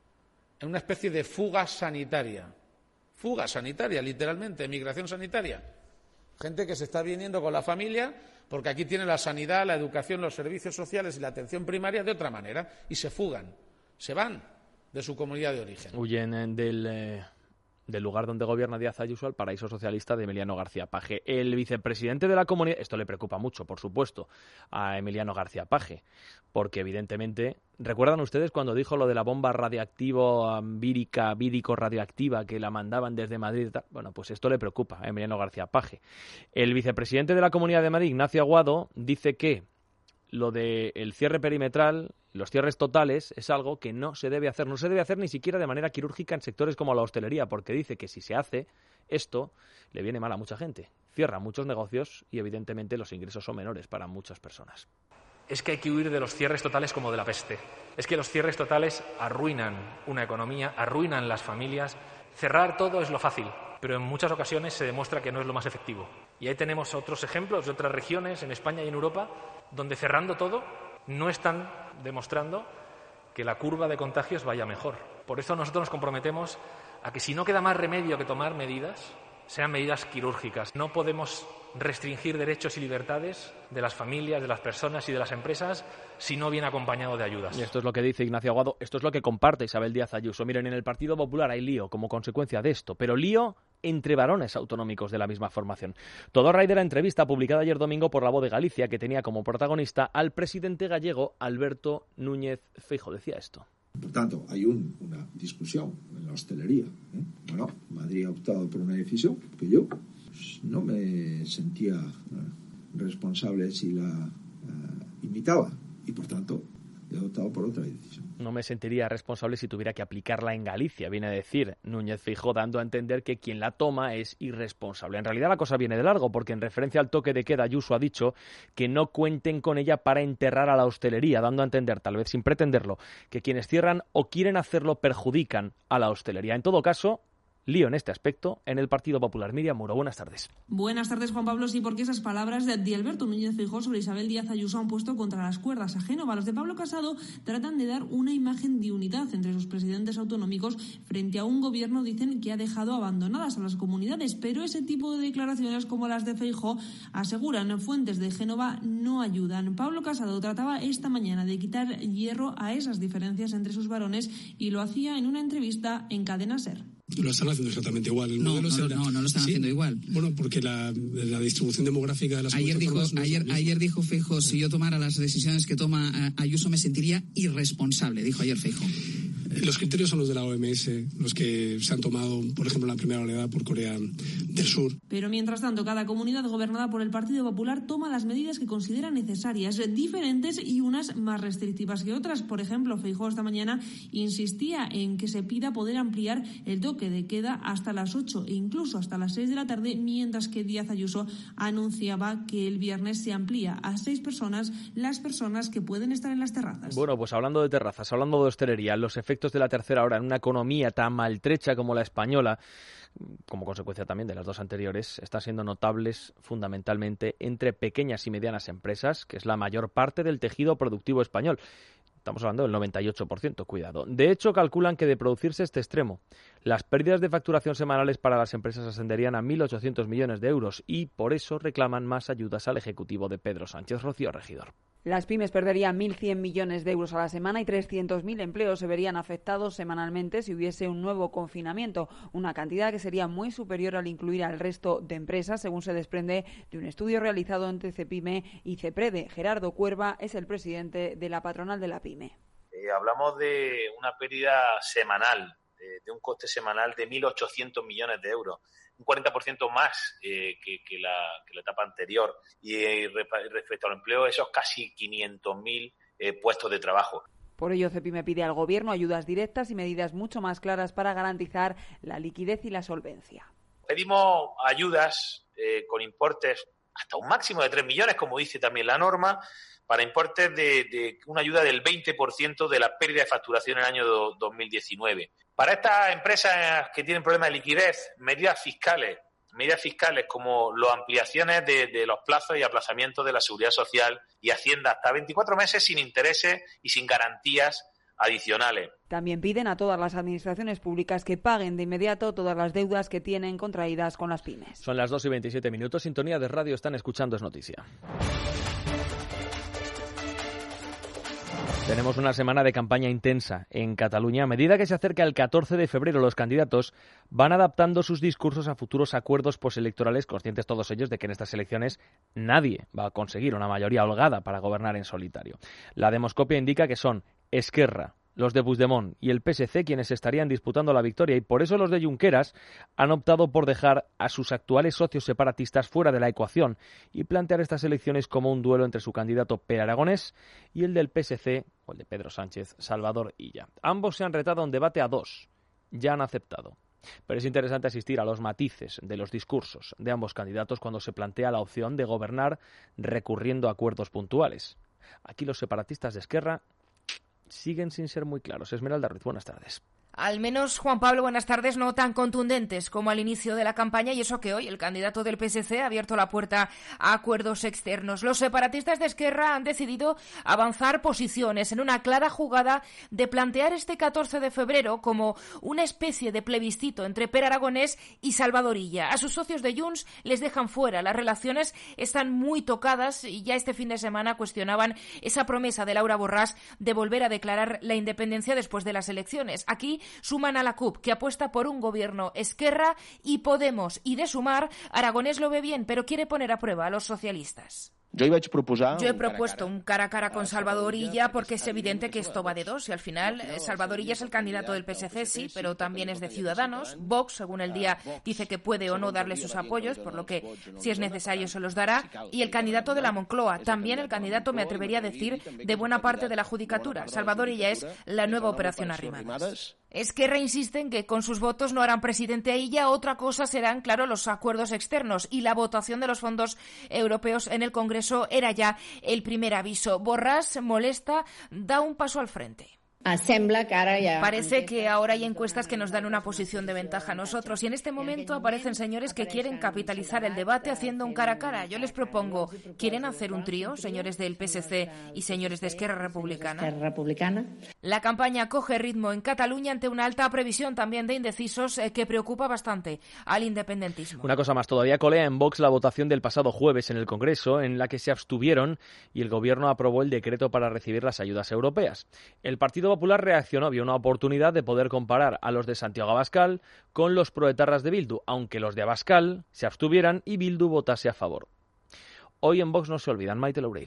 en una especie de fuga sanitaria. Fuga sanitaria, literalmente, migración sanitaria. Gente que se está viniendo con la familia porque aquí tiene la sanidad, la educación, los servicios sociales y la atención primaria de otra manera y se fugan, se van de su comunidad de origen. Huyen del, eh, del lugar donde gobierna Díaz Ayuso al paraíso socialista de Emiliano García Paje. El vicepresidente de la comunidad, esto le preocupa mucho, por supuesto, a Emiliano García Paje, porque evidentemente, ¿recuerdan ustedes cuando dijo lo de la bomba radioactivo, vírica, vírico radioactiva que la mandaban desde Madrid? Bueno, pues esto le preocupa a Emiliano García Paje. El vicepresidente de la Comunidad de Madrid, Ignacio Aguado, dice que lo del cierre perimetral, los cierres totales, es algo que no se debe hacer. No se debe hacer ni siquiera de manera quirúrgica en sectores como la hostelería, porque dice que si se hace esto, le viene mal a mucha gente. Cierra muchos negocios y, evidentemente, los ingresos son menores para muchas personas. Es que hay que huir de los cierres totales como de la peste. Es que los cierres totales arruinan una economía, arruinan las familias. Cerrar todo es lo fácil, pero en muchas ocasiones se demuestra que no es lo más efectivo. Y ahí tenemos otros ejemplos de otras regiones en España y en Europa donde cerrando todo no están demostrando que la curva de contagios vaya mejor. Por eso nosotros nos comprometemos a que si no queda más remedio que tomar medidas, sean medidas quirúrgicas. No podemos restringir derechos y libertades de las familias, de las personas y de las empresas si no viene acompañado de ayudas. Y esto es lo que dice Ignacio Aguado, esto es lo que comparte Isabel Díaz Ayuso. Miren, en el Partido Popular hay lío como consecuencia de esto, pero lío entre varones autonómicos de la misma formación. Todo a raíz de la entrevista publicada ayer domingo por La Voz de Galicia, que tenía como protagonista al presidente gallego Alberto Núñez Feijóo. Decía esto. Por tanto, hay un, una discusión en la hostelería. ¿eh? Bueno, Madrid ha optado por una decisión que yo pues, no me sentía eh, responsable si la eh, imitaba y, por tanto, he optado por otra decisión. No me sentiría responsable si tuviera que aplicarla en Galicia, viene a decir Núñez Feijóo, dando a entender que quien la toma es irresponsable. En realidad la cosa viene de largo, porque en referencia al toque de queda, Ayuso ha dicho que no cuenten con ella para enterrar a la hostelería, dando a entender, tal vez sin pretenderlo, que quienes cierran o quieren hacerlo perjudican a la hostelería. En todo caso, lío en este aspecto en el Partido Popular. Miriam Muro, buenas tardes. Buenas tardes, Juan Pablo. Sí, porque esas palabras de, de Alberto Núñez Feijóo sobre Isabel Díaz Ayuso han puesto contra las cuerdas a Génova. Los de Pablo Casado tratan de dar una imagen de unidad entre sus presidentes autonómicos frente a un gobierno, dicen, que ha dejado abandonadas a las comunidades. Pero ese tipo de declaraciones como las de Feijóo, aseguran fuentes de Génova, no ayudan. Pablo Casado trataba esta mañana de quitar hierro a esas diferencias entre sus varones y lo hacía en una entrevista en Cadena SER. Lo están haciendo exactamente igual. El no, modelo no, será... no, no lo están ¿Sí? haciendo igual. Bueno, porque la, la distribución demográfica de las ayer dijo, no ayer, ayer dijo Feijóo, si yo tomara las decisiones que toma Ayuso me sentiría irresponsable, dijo ayer Feijóo. Los criterios son los de la O M S, los que se han tomado, por ejemplo, en la primera oleada por Corea del Sur. Pero mientras tanto, cada comunidad gobernada por el Partido Popular toma las medidas que considera necesarias, diferentes y unas más restrictivas que otras. Por ejemplo, Feijóo esta mañana insistía en que se pida poder ampliar el toque de queda hasta las ocho e incluso hasta las seis de la tarde, mientras que Díaz Ayuso anunciaba que el viernes se amplía a seis personas las personas que pueden estar en las terrazas. Bueno, pues hablando de terrazas, hablando de hostelería, los efectos de la tercera hora en una economía tan maltrecha como la española, como consecuencia también de las dos anteriores, están siendo notables fundamentalmente entre pequeñas y medianas empresas, que es la mayor parte del tejido productivo español. Estamos hablando del noventa y ocho por ciento, cuidado. De hecho, calculan que de producirse este extremo, las pérdidas de facturación semanales para las empresas ascenderían a mil ochocientos millones de euros y por eso reclaman más ayudas al Ejecutivo de Pedro Sánchez. Rocío Regidor. Las pymes perderían mil cien millones de euros a la semana y trescientos mil empleos se verían afectados semanalmente si hubiese un nuevo confinamiento, una cantidad que sería muy superior al incluir al resto de empresas, según se desprende de un estudio realizado entre Cepyme y Ceprede. Gerardo Cuerva es el presidente de la patronal de la pyme. Eh, hablamos de una pérdida semanal, de, de un coste semanal de mil ochocientos millones de euros. Un cuarenta por ciento más eh, que, que, la, que la etapa anterior. Y eh, respecto al empleo, esos casi quinientos mil eh, puestos de trabajo. Por ello, Cepyme pide al Gobierno ayudas directas y medidas mucho más claras para garantizar la liquidez y la solvencia. Pedimos ayudas eh, con importes hasta un máximo de tres millones, como dice también la norma, para importes de, de una ayuda del veinte por ciento de la pérdida de facturación en el año do, dos mil diecinueve. Para estas empresas que tienen problemas de liquidez, medidas fiscales, medidas fiscales como las ampliaciones de, de los plazos y aplazamientos de la Seguridad Social y Hacienda hasta veinticuatro meses sin intereses y sin garantías adicionales. También piden a todas las administraciones públicas que paguen de inmediato todas las deudas que tienen contraídas con las pymes. Son las dos y veintisiete minutos, sintonía de radio, están escuchando Es Noticia. Tenemos una semana de campaña intensa en Cataluña. A medida que se acerca el catorce de febrero, los candidatos van adaptando sus discursos a futuros acuerdos postelectorales, conscientes todos ellos de que en estas elecciones nadie va a conseguir una mayoría holgada para gobernar en solitario. La demoscopia indica que son Esquerra, los de Puigdemont y el P S C quienes estarían disputando la victoria y por eso los de Junqueras han optado por dejar a sus actuales socios separatistas fuera de la ecuación y plantear estas elecciones como un duelo entre su candidato Pere Aragonés y el del P S C, o el de Pedro Sánchez, Salvador Illa. Ambos se han retado a un debate a dos, ya han aceptado. Pero es interesante asistir a los matices de los discursos de ambos candidatos cuando se plantea la opción de gobernar recurriendo a acuerdos puntuales. Aquí los separatistas de Esquerra siguen sin ser muy claros. Esmeralda Ruiz, buenas tardes. Al menos, Juan Pablo, buenas tardes, no tan contundentes como al inicio de la campaña, y eso que hoy el candidato del P S C ha abierto la puerta a acuerdos externos. Los separatistas de Esquerra han decidido avanzar posiciones en una clara jugada de plantear este catorce de febrero como una especie de plebiscito entre Pere Aragonés y Salvador Illa. A sus socios de Junts les dejan fuera. Las relaciones están muy tocadas y ya este fin de semana cuestionaban esa promesa de Laura Borràs de volver a declarar la independencia después de las elecciones. Aquí suman a la C U P, que apuesta por un gobierno Esquerra y Podemos, y de sumar, Aragonés lo ve bien, pero quiere poner a prueba a los socialistas. Yo, proposar Yo he propuesto un cara a cara con Salvador Illa porque es evidente que esto va de dos y al final Salvador Illa es el candidato del P S C, sí, pero también es de Ciudadanos. Vox, según el día, dice que puede o no darle sus apoyos, por lo que si es necesario se los dará. Y el candidato de la Moncloa, también el candidato, me atrevería a decir, de buena parte de la judicatura. Salvador Illa es la nueva operación Arrimadas. Esquerra insiste en que con sus votos no harán presidente a Illa, otra cosa serán, claro, los acuerdos externos y la votación de los fondos europeos en el Congreso era ya el primer aviso. Borràs, molesta, da un paso al frente. Parece que ahora hay encuestas que nos dan una posición de ventaja a nosotros y en este momento aparecen señores que quieren capitalizar el debate haciendo un cara a cara. Yo les propongo, ¿quieren hacer un trío, señores del P S C y señores de Esquerra Republicana? La campaña coge ritmo en Cataluña ante una alta previsión también de indecisos eh, que preocupa bastante al independentismo. Una cosa más, todavía colea en Vox la votación del pasado jueves en el Congreso en la que se abstuvieron y el Gobierno aprobó el decreto para recibir las ayudas europeas. El Partido Popular reaccionó, vio una oportunidad de poder comparar a los de Santiago Abascal con los proetarras de Bildu, aunque los de Abascal se abstuvieran y Bildu votase a favor. Hoy en Vox no se olvidan, Maite Loureiro.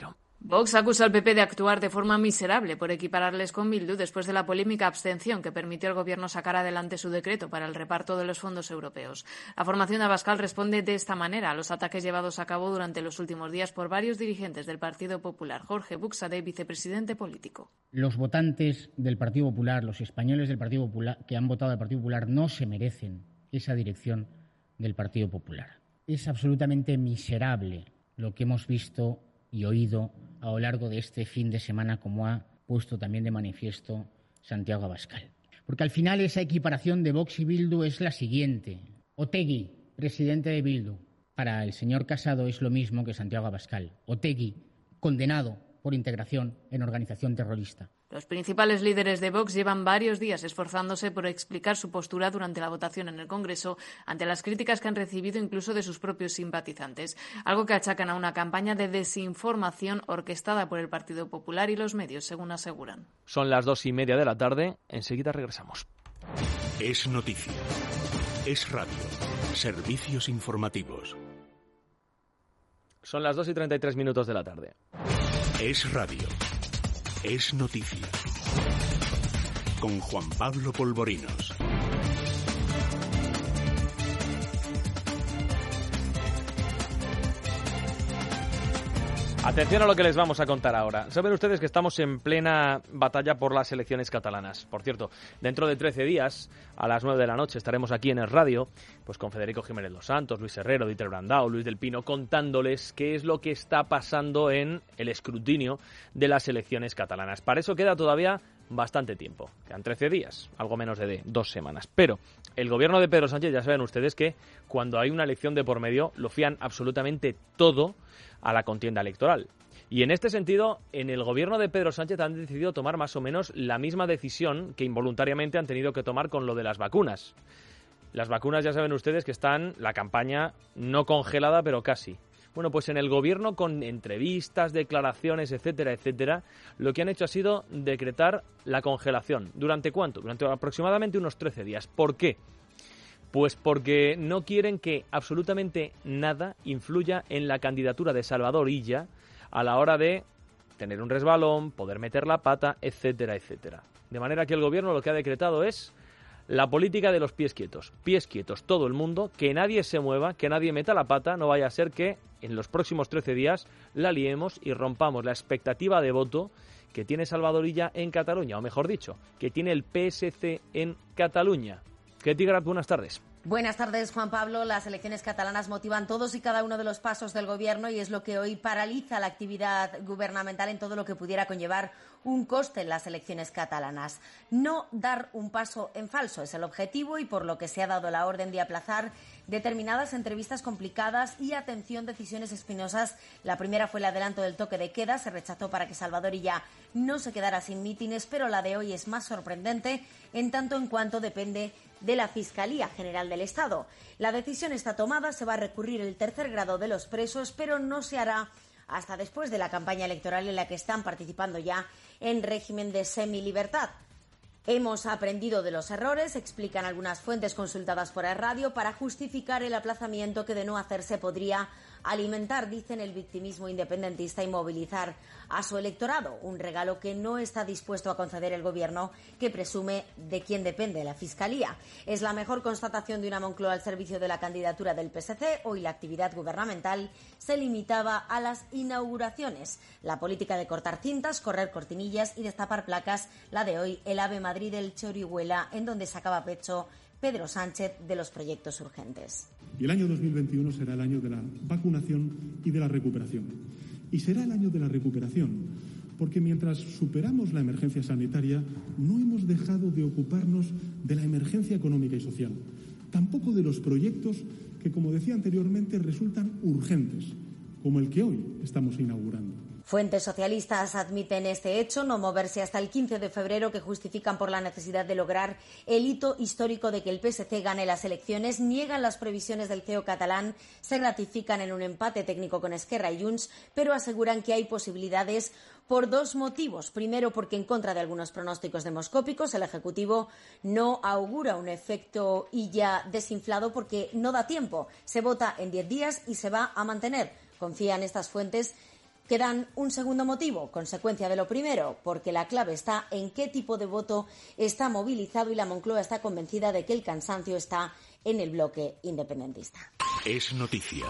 Vox acusa al P P de actuar de forma miserable por equipararles con Bildu después de la polémica abstención que permitió al Gobierno sacar adelante su decreto para el reparto de los fondos europeos. La formación de Abascal responde de esta manera a los ataques llevados a cabo durante los últimos días por varios dirigentes del Partido Popular. Jorge Buxadé, vicepresidente político. Los votantes del Partido Popular, los españoles del Partido Popular que han votado al Partido Popular, no se merecen esa dirección del Partido Popular. Es absolutamente miserable lo que hemos visto y oído a lo largo de este fin de semana, como ha puesto también de manifiesto Santiago Abascal. Porque al final esa equiparación de Vox y Bildu es la siguiente. Otegi, presidente de Bildu, para el señor Casado es lo mismo que Santiago Abascal. Otegi, condenado por integración en organización terrorista. Los principales líderes de Vox llevan varios días esforzándose por explicar su postura durante la votación en el Congreso ante las críticas que han recibido incluso de sus propios simpatizantes, algo que achacan a una campaña de desinformación orquestada por el Partido Popular y los medios, según aseguran. Son las dos y media de la tarde, enseguida regresamos. Es noticia, es radio, servicios informativos. Son las dos y treinta y tres minutos de la tarde. Es radio. Es noticia. Con Juan Pablo Polvorinos. Atención a lo que les vamos a contar ahora. Saben ustedes que estamos en plena batalla por las elecciones catalanas. Por cierto, dentro de trece días, a las nueve de la noche, estaremos aquí en el radio, pues con Federico Jiménez Los Santos, Luis Herrero, Dieter Brandao, Luis del Pino, contándoles qué es lo que está pasando en el escrutinio de las elecciones catalanas. Para eso queda todavía bastante tiempo. Quedan trece días, algo menos de dos semanas. Pero el gobierno de Pedro Sánchez, ya saben ustedes que cuando hay una elección de por medio, lo fían absolutamente todo a la contienda electoral. Y en este sentido, en el gobierno de Pedro Sánchez han decidido tomar más o menos la misma decisión que involuntariamente han tenido que tomar con lo de las vacunas. Las vacunas, ya saben ustedes que están, la campaña no congelada, pero casi. Bueno, pues en el gobierno, con entrevistas, declaraciones, etcétera, etcétera, lo que han hecho ha sido decretar la congelación. ¿Durante cuánto? Durante aproximadamente unos trece días. ¿Por qué? Pues porque no quieren que absolutamente nada influya en la candidatura de Salvador Illa a la hora de tener un resbalón, poder meter la pata, etcétera, etcétera. De manera que el gobierno lo que ha decretado es la política de los pies quietos. Pies quietos todo el mundo, que nadie se mueva, que nadie meta la pata, no vaya a ser que en los próximos trece días la liemos y rompamos la expectativa de voto que tiene Salvador Illa en Cataluña, o mejor dicho, que tiene el P S C en Cataluña. Ketty Grat, buenas tardes. Buenas tardes, Juan Pablo. Las elecciones catalanas motivan todos y cada uno de los pasos del Gobierno y es lo que hoy paraliza la actividad gubernamental en todo lo que pudiera conllevar un coste en las elecciones catalanas. No dar un paso en falso es el objetivo y por lo que se ha dado la orden de aplazar determinadas entrevistas complicadas y, atención, decisiones espinosas. La primera fue el adelanto del toque de queda. Se rechazó para que Salvador Illa no se quedara sin mítines, pero la de hoy es más sorprendente en tanto en cuanto depende de la Fiscalía General del Estado. La decisión está tomada, se va a recurrir el tercer grado de los presos, pero no se hará hasta después de la campaña electoral en la que están participando ya en régimen de semilibertad. Hemos aprendido de los errores, explican algunas fuentes consultadas por el radio, para justificar el aplazamiento que de no hacerse podría alimentar, dicen, el victimismo independentista y movilizar a su electorado, un regalo que no está dispuesto a conceder el Gobierno, que presume de quién depende, la Fiscalía. Es la mejor constatación de una Moncloa al servicio de la candidatura del P S C. Hoy la actividad gubernamental se limitaba a las inauguraciones. La política de cortar cintas, correr cortinillas y destapar placas, la de hoy, el Ave Madrid del Chorihuela, en donde sacaba pecho Pedro Sánchez de los proyectos urgentes. Y el año dos mil veintiuno será el año de la vacunación y de la recuperación. Y será el año de la recuperación, porque mientras superamos la emergencia sanitaria, no hemos dejado de ocuparnos de la emergencia económica y social. Tampoco de los proyectos que, como decía anteriormente, resultan urgentes, como el que hoy estamos inaugurando. Fuentes socialistas admiten este hecho, no moverse hasta el quince de febrero, que justifican por la necesidad de lograr el hito histórico de que el P S C gane las elecciones, niegan las previsiones del C E O catalán, se ratifican en un empate técnico con Esquerra y Junts, pero aseguran que hay posibilidades por dos motivos. Primero, porque en contra de algunos pronósticos demoscópicos, el Ejecutivo no augura un efecto Illa desinflado porque no da tiempo. Se vota en diez días y se va a mantener. Confían estas fuentes Que dan un segundo motivo, consecuencia de lo primero, porque la clave está en qué tipo de voto está movilizado y la Moncloa está convencida de que el cansancio está en el bloque independentista. Es noticia.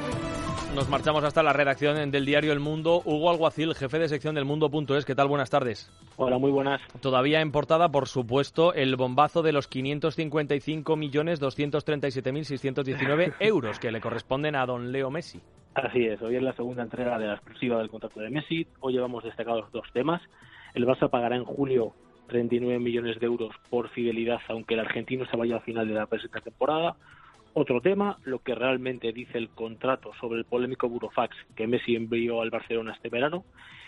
Nos marchamos hasta la redacción del diario El Mundo. Hugo Alguacil, jefe de sección del Mundo punto es. ¿Qué tal? Buenas tardes. Hola, muy buenas. Todavía en portada, por supuesto, el bombazo de los quinientos cincuenta y cinco millones doscientos treinta y siete mil seiscientos diecinueve euros que le corresponden a don Leo Messi. Así es, hoy es la segunda entrega de la exclusiva del contrato de Messi. Hoy llevamos destacados dos temas. El Barça pagará en julio treinta y nueve millones de euros por fidelidad, aunque el argentino se vaya al final de la presente temporada. Otro tema, lo que realmente dice el contrato sobre el polémico burofax que Messi envió al Barcelona este verano.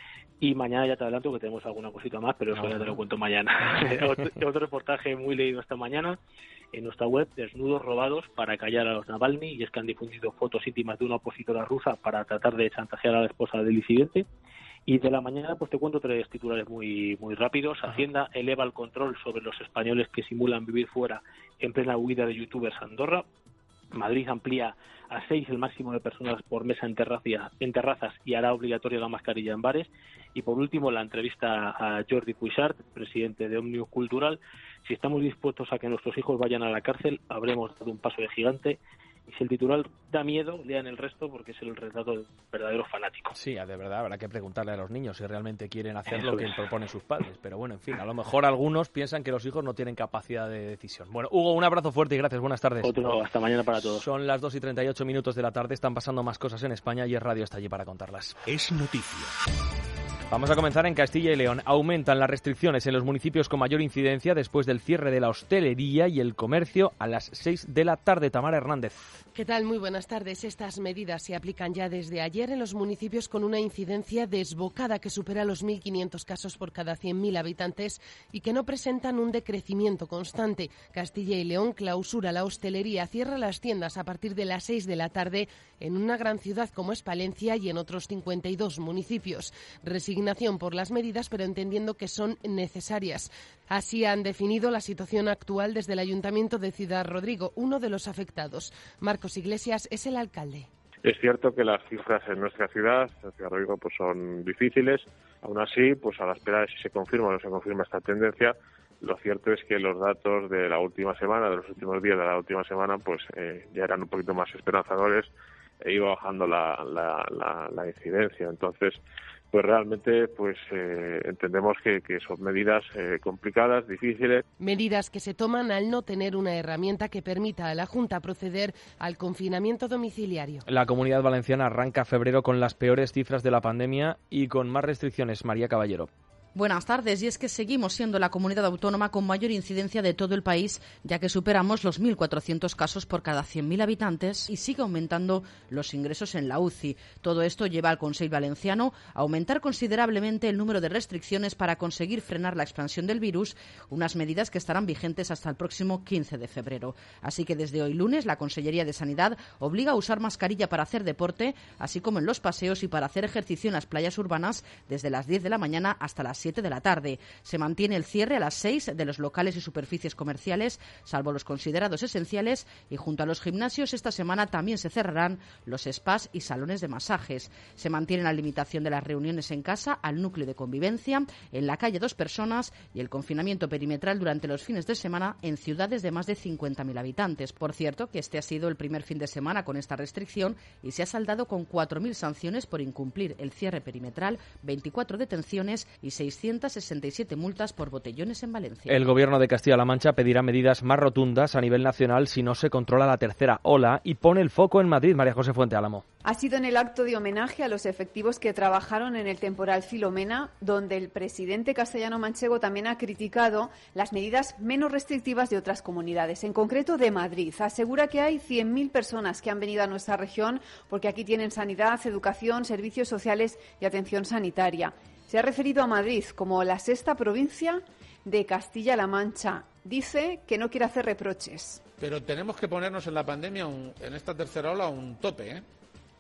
Y mañana ya te adelanto que tenemos alguna cosita más, pero eso no, ya te lo cuento mañana. otro, otro reportaje muy leído esta mañana en nuestra web, desnudos robados para callar a los Navalny, y es que han difundido fotos íntimas de una opositora rusa para tratar de chantajear a la esposa del disidente. Y de la mañana pues te cuento tres titulares muy muy rápidos. Hacienda eleva el control sobre los españoles que simulan vivir fuera en plena huida de youtubers a Andorra. Madrid amplía a seis el máximo de personas por mesa en, terracia, en terrazas y hará obligatoria la mascarilla en bares. Y por último, la entrevista a Jordi Cuixart, presidente de Òmnium Cultural. Si estamos dispuestos a que nuestros hijos vayan a la cárcel, habremos dado un paso de gigante. Y si el titular da miedo, lean el resto porque es el retrato de un verdadero fanático. Sí, de verdad, habrá que preguntarle a los niños si realmente quieren hacer lo que proponen sus padres. Pero bueno, en fin, a lo mejor algunos piensan que los hijos no tienen capacidad de decisión. Bueno, Hugo, un abrazo fuerte y gracias, buenas tardes. Otro, hasta mañana para todos. Son las dos y treinta y ocho minutos de la tarde, están pasando más cosas en España y Es Radio está allí para contarlas. Es noticia. Vamos a comenzar en Castilla y León. Aumentan las restricciones en los municipios con mayor incidencia después del cierre de la hostelería y el comercio a las seis de la tarde. Tamara Hernández. ¿Qué tal? Muy buenas tardes. Estas medidas se aplican ya desde ayer en los municipios con una incidencia desbocada que supera los mil quinientos casos por cada cien mil habitantes y que no presentan un decrecimiento constante. Castilla y León clausura la hostelería, cierra las tiendas a partir de las seis de la tarde en una gran ciudad como es Palencia y en otros cincuenta y dos municipios. Resignación por las medidas, pero entendiendo que son necesarias. Así han definido la situación actual desde el Ayuntamiento de Ciudad Rodrigo, uno de los afectados. Marcos Iglesias es el alcalde. Es cierto que las cifras en nuestra ciudad, en Ciudad Rodrigo, pues son difíciles. Aún así, pues a la espera de si se confirma o no se confirma esta tendencia, lo cierto es que los datos de la última semana, de los últimos días de la última semana, pues eh, ya eran un poquito más esperanzadores e iba bajando la, la, la, la incidencia. Entonces, pues realmente pues eh, entendemos que, que son medidas eh, complicadas, difíciles. Medidas que se toman al no tener una herramienta que permita a la Junta proceder al confinamiento domiciliario. La Comunidad Valenciana arranca febrero con las peores cifras de la pandemia y con más restricciones. María Caballero. Buenas tardes. Y es que seguimos siendo la comunidad autónoma con mayor incidencia de todo el país, ya que superamos los mil cuatrocientos casos por cada cien mil habitantes y sigue aumentando los ingresos en la U C I. Todo esto lleva al Consell Valenciano a aumentar considerablemente el número de restricciones para conseguir frenar la expansión del virus, unas medidas que estarán vigentes hasta el próximo quince de febrero. Así que desde hoy lunes la Consellería de Sanidad obliga a usar mascarilla para hacer deporte, así como en los paseos y para hacer ejercicio en las playas urbanas desde las diez de la mañana hasta las siete de la tarde. Se mantiene el cierre a las seis de los locales y superficies comerciales, salvo los considerados esenciales, y junto a los gimnasios esta semana también se cerrarán los spas y salones de masajes. Se mantiene la limitación de las reuniones en casa al núcleo de convivencia, en la calle dos personas y el confinamiento perimetral durante los fines de semana en ciudades de más de cincuenta mil habitantes. Por cierto, que este ha sido el primer fin de semana con esta restricción y se ha saldado con cuatro mil sanciones por incumplir el cierre perimetral, veinticuatro detenciones y seiscientas sesenta y siete multas por botellones en Valencia. El Gobierno de Castilla-La Mancha pedirá medidas más rotundas a nivel nacional si no se controla la tercera ola y pone el foco en Madrid. María José Fuente Álamo. Ha sido en el acto de homenaje a los efectivos que trabajaron en el temporal Filomena, donde el presidente castellano-manchego también ha criticado las medidas menos restrictivas de otras comunidades, en concreto de Madrid. Asegura que hay cien mil personas que han venido a nuestra región porque aquí tienen sanidad, educación, servicios sociales y atención sanitaria. Se ha referido a Madrid como la sexta provincia de Castilla-La Mancha. Dice que no quiere hacer reproches. Pero tenemos que ponernos en la pandemia, un, en esta tercera ola, un tope, ¿eh?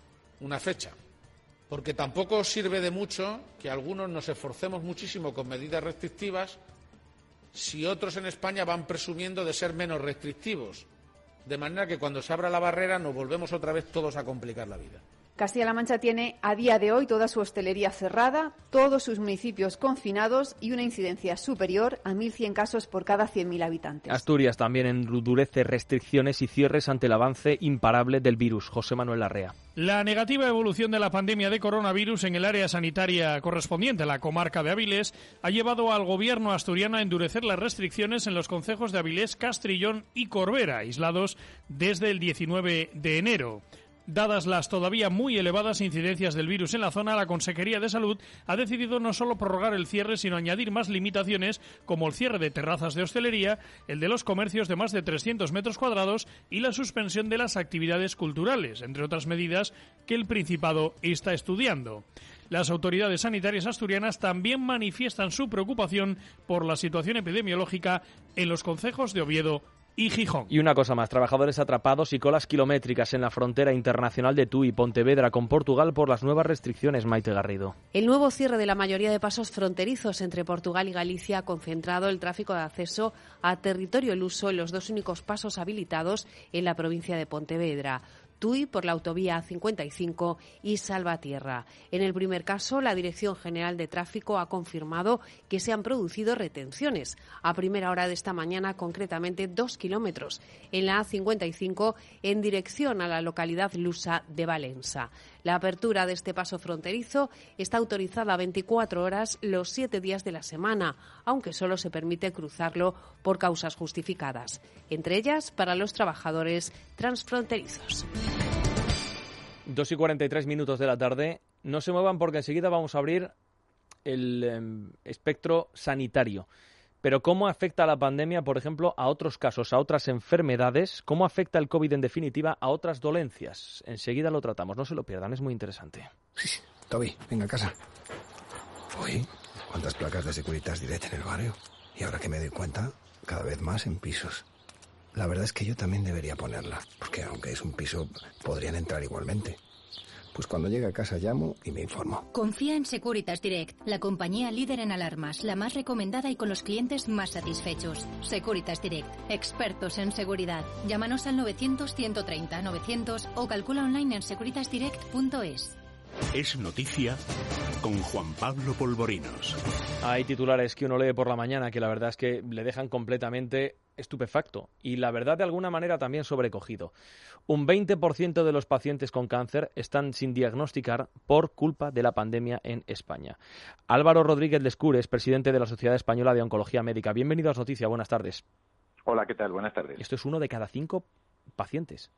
Una fecha. Porque tampoco sirve de mucho que algunos nos esforcemos muchísimo con medidas restrictivas si otros en España van presumiendo de ser menos restrictivos. De manera que cuando se abra la barrera nos volvemos otra vez todos a complicar la vida. Castilla-La Mancha tiene a día de hoy toda su hostelería cerrada, todos sus municipios confinados y una incidencia superior a mil cien casos por cada cien mil habitantes. Asturias también endurece restricciones y cierres ante el avance imparable del virus. José Manuel Larrea. La negativa evolución de la pandemia de coronavirus en el área sanitaria correspondiente a la comarca de Avilés ha llevado al gobierno asturiano a endurecer las restricciones en los concejos de Avilés, Castrillón y Corbera, aislados desde el diecinueve de enero. Dadas las todavía muy elevadas incidencias del virus en la zona, la Consejería de Salud ha decidido no solo prorrogar el cierre, sino añadir más limitaciones, como el cierre de terrazas de hostelería, el de los comercios de más de trescientos metros cuadrados y la suspensión de las actividades culturales, entre otras medidas que el Principado está estudiando. Las autoridades sanitarias asturianas también manifiestan su preocupación por la situación epidemiológica en los concejos de Oviedo y Gijón. Y una cosa más, trabajadores atrapados y colas kilométricas en la frontera internacional de Tui, Pontevedra, con Portugal por las nuevas restricciones. Maite Garrido. El nuevo cierre de la mayoría de pasos fronterizos entre Portugal y Galicia ha concentrado el tráfico de acceso a territorio luso en los dos únicos pasos habilitados en la provincia de Pontevedra. Tui por la autovía A cincuenta y cinco y Salvatierra. En el primer caso, la Dirección General de Tráfico ha confirmado que se han producido retenciones. A primera hora de esta mañana, concretamente dos kilómetros, en la A cincuenta y cinco en dirección a la localidad lusa de Valença. La apertura de este paso fronterizo está autorizada a veinticuatro horas los siete días de la semana, aunque solo se permite cruzarlo por causas justificadas, entre ellas para los trabajadores transfronterizos. dos y cuarenta y tres minutos de la tarde. No se muevan porque enseguida vamos a abrir el eh, espectro sanitario. Pero ¿cómo afecta la pandemia, por ejemplo, a otros casos, a otras enfermedades? ¿Cómo afecta el COVID, en definitiva, a otras dolencias? Enseguida lo tratamos, no se lo pierdan, es muy interesante. Toby, venga a casa. Uy, cuántas placas de Securitas Direct en el barrio. Y ahora que me doy cuenta, cada vez más en pisos. La verdad es que yo también debería ponerla, porque aunque es un piso, podrían entrar igualmente. Pues cuando llegue a casa llamo y me informo. Confía en Securitas Direct, la compañía líder en alarmas, la más recomendada y con los clientes más satisfechos. Securitas Direct, expertos en seguridad. Llámanos al novecientos, ciento treinta, novecientos o calcula online en securitas direct punto es. Es noticia con Juan Pablo Polvorinos. Hay titulares que uno lee por la mañana que la verdad es que le dejan completamente estupefacto y la verdad de alguna manera también sobrecogido. Un veinte por ciento de los pacientes con cáncer están sin diagnosticar por culpa de la pandemia en España. Álvaro Rodríguez Lescures, presidente de la Sociedad Española de Oncología Médica. Bienvenido a Noticia, buenas tardes. Hola, ¿qué tal? Buenas tardes. Esto es uno de cada cinco pacientes.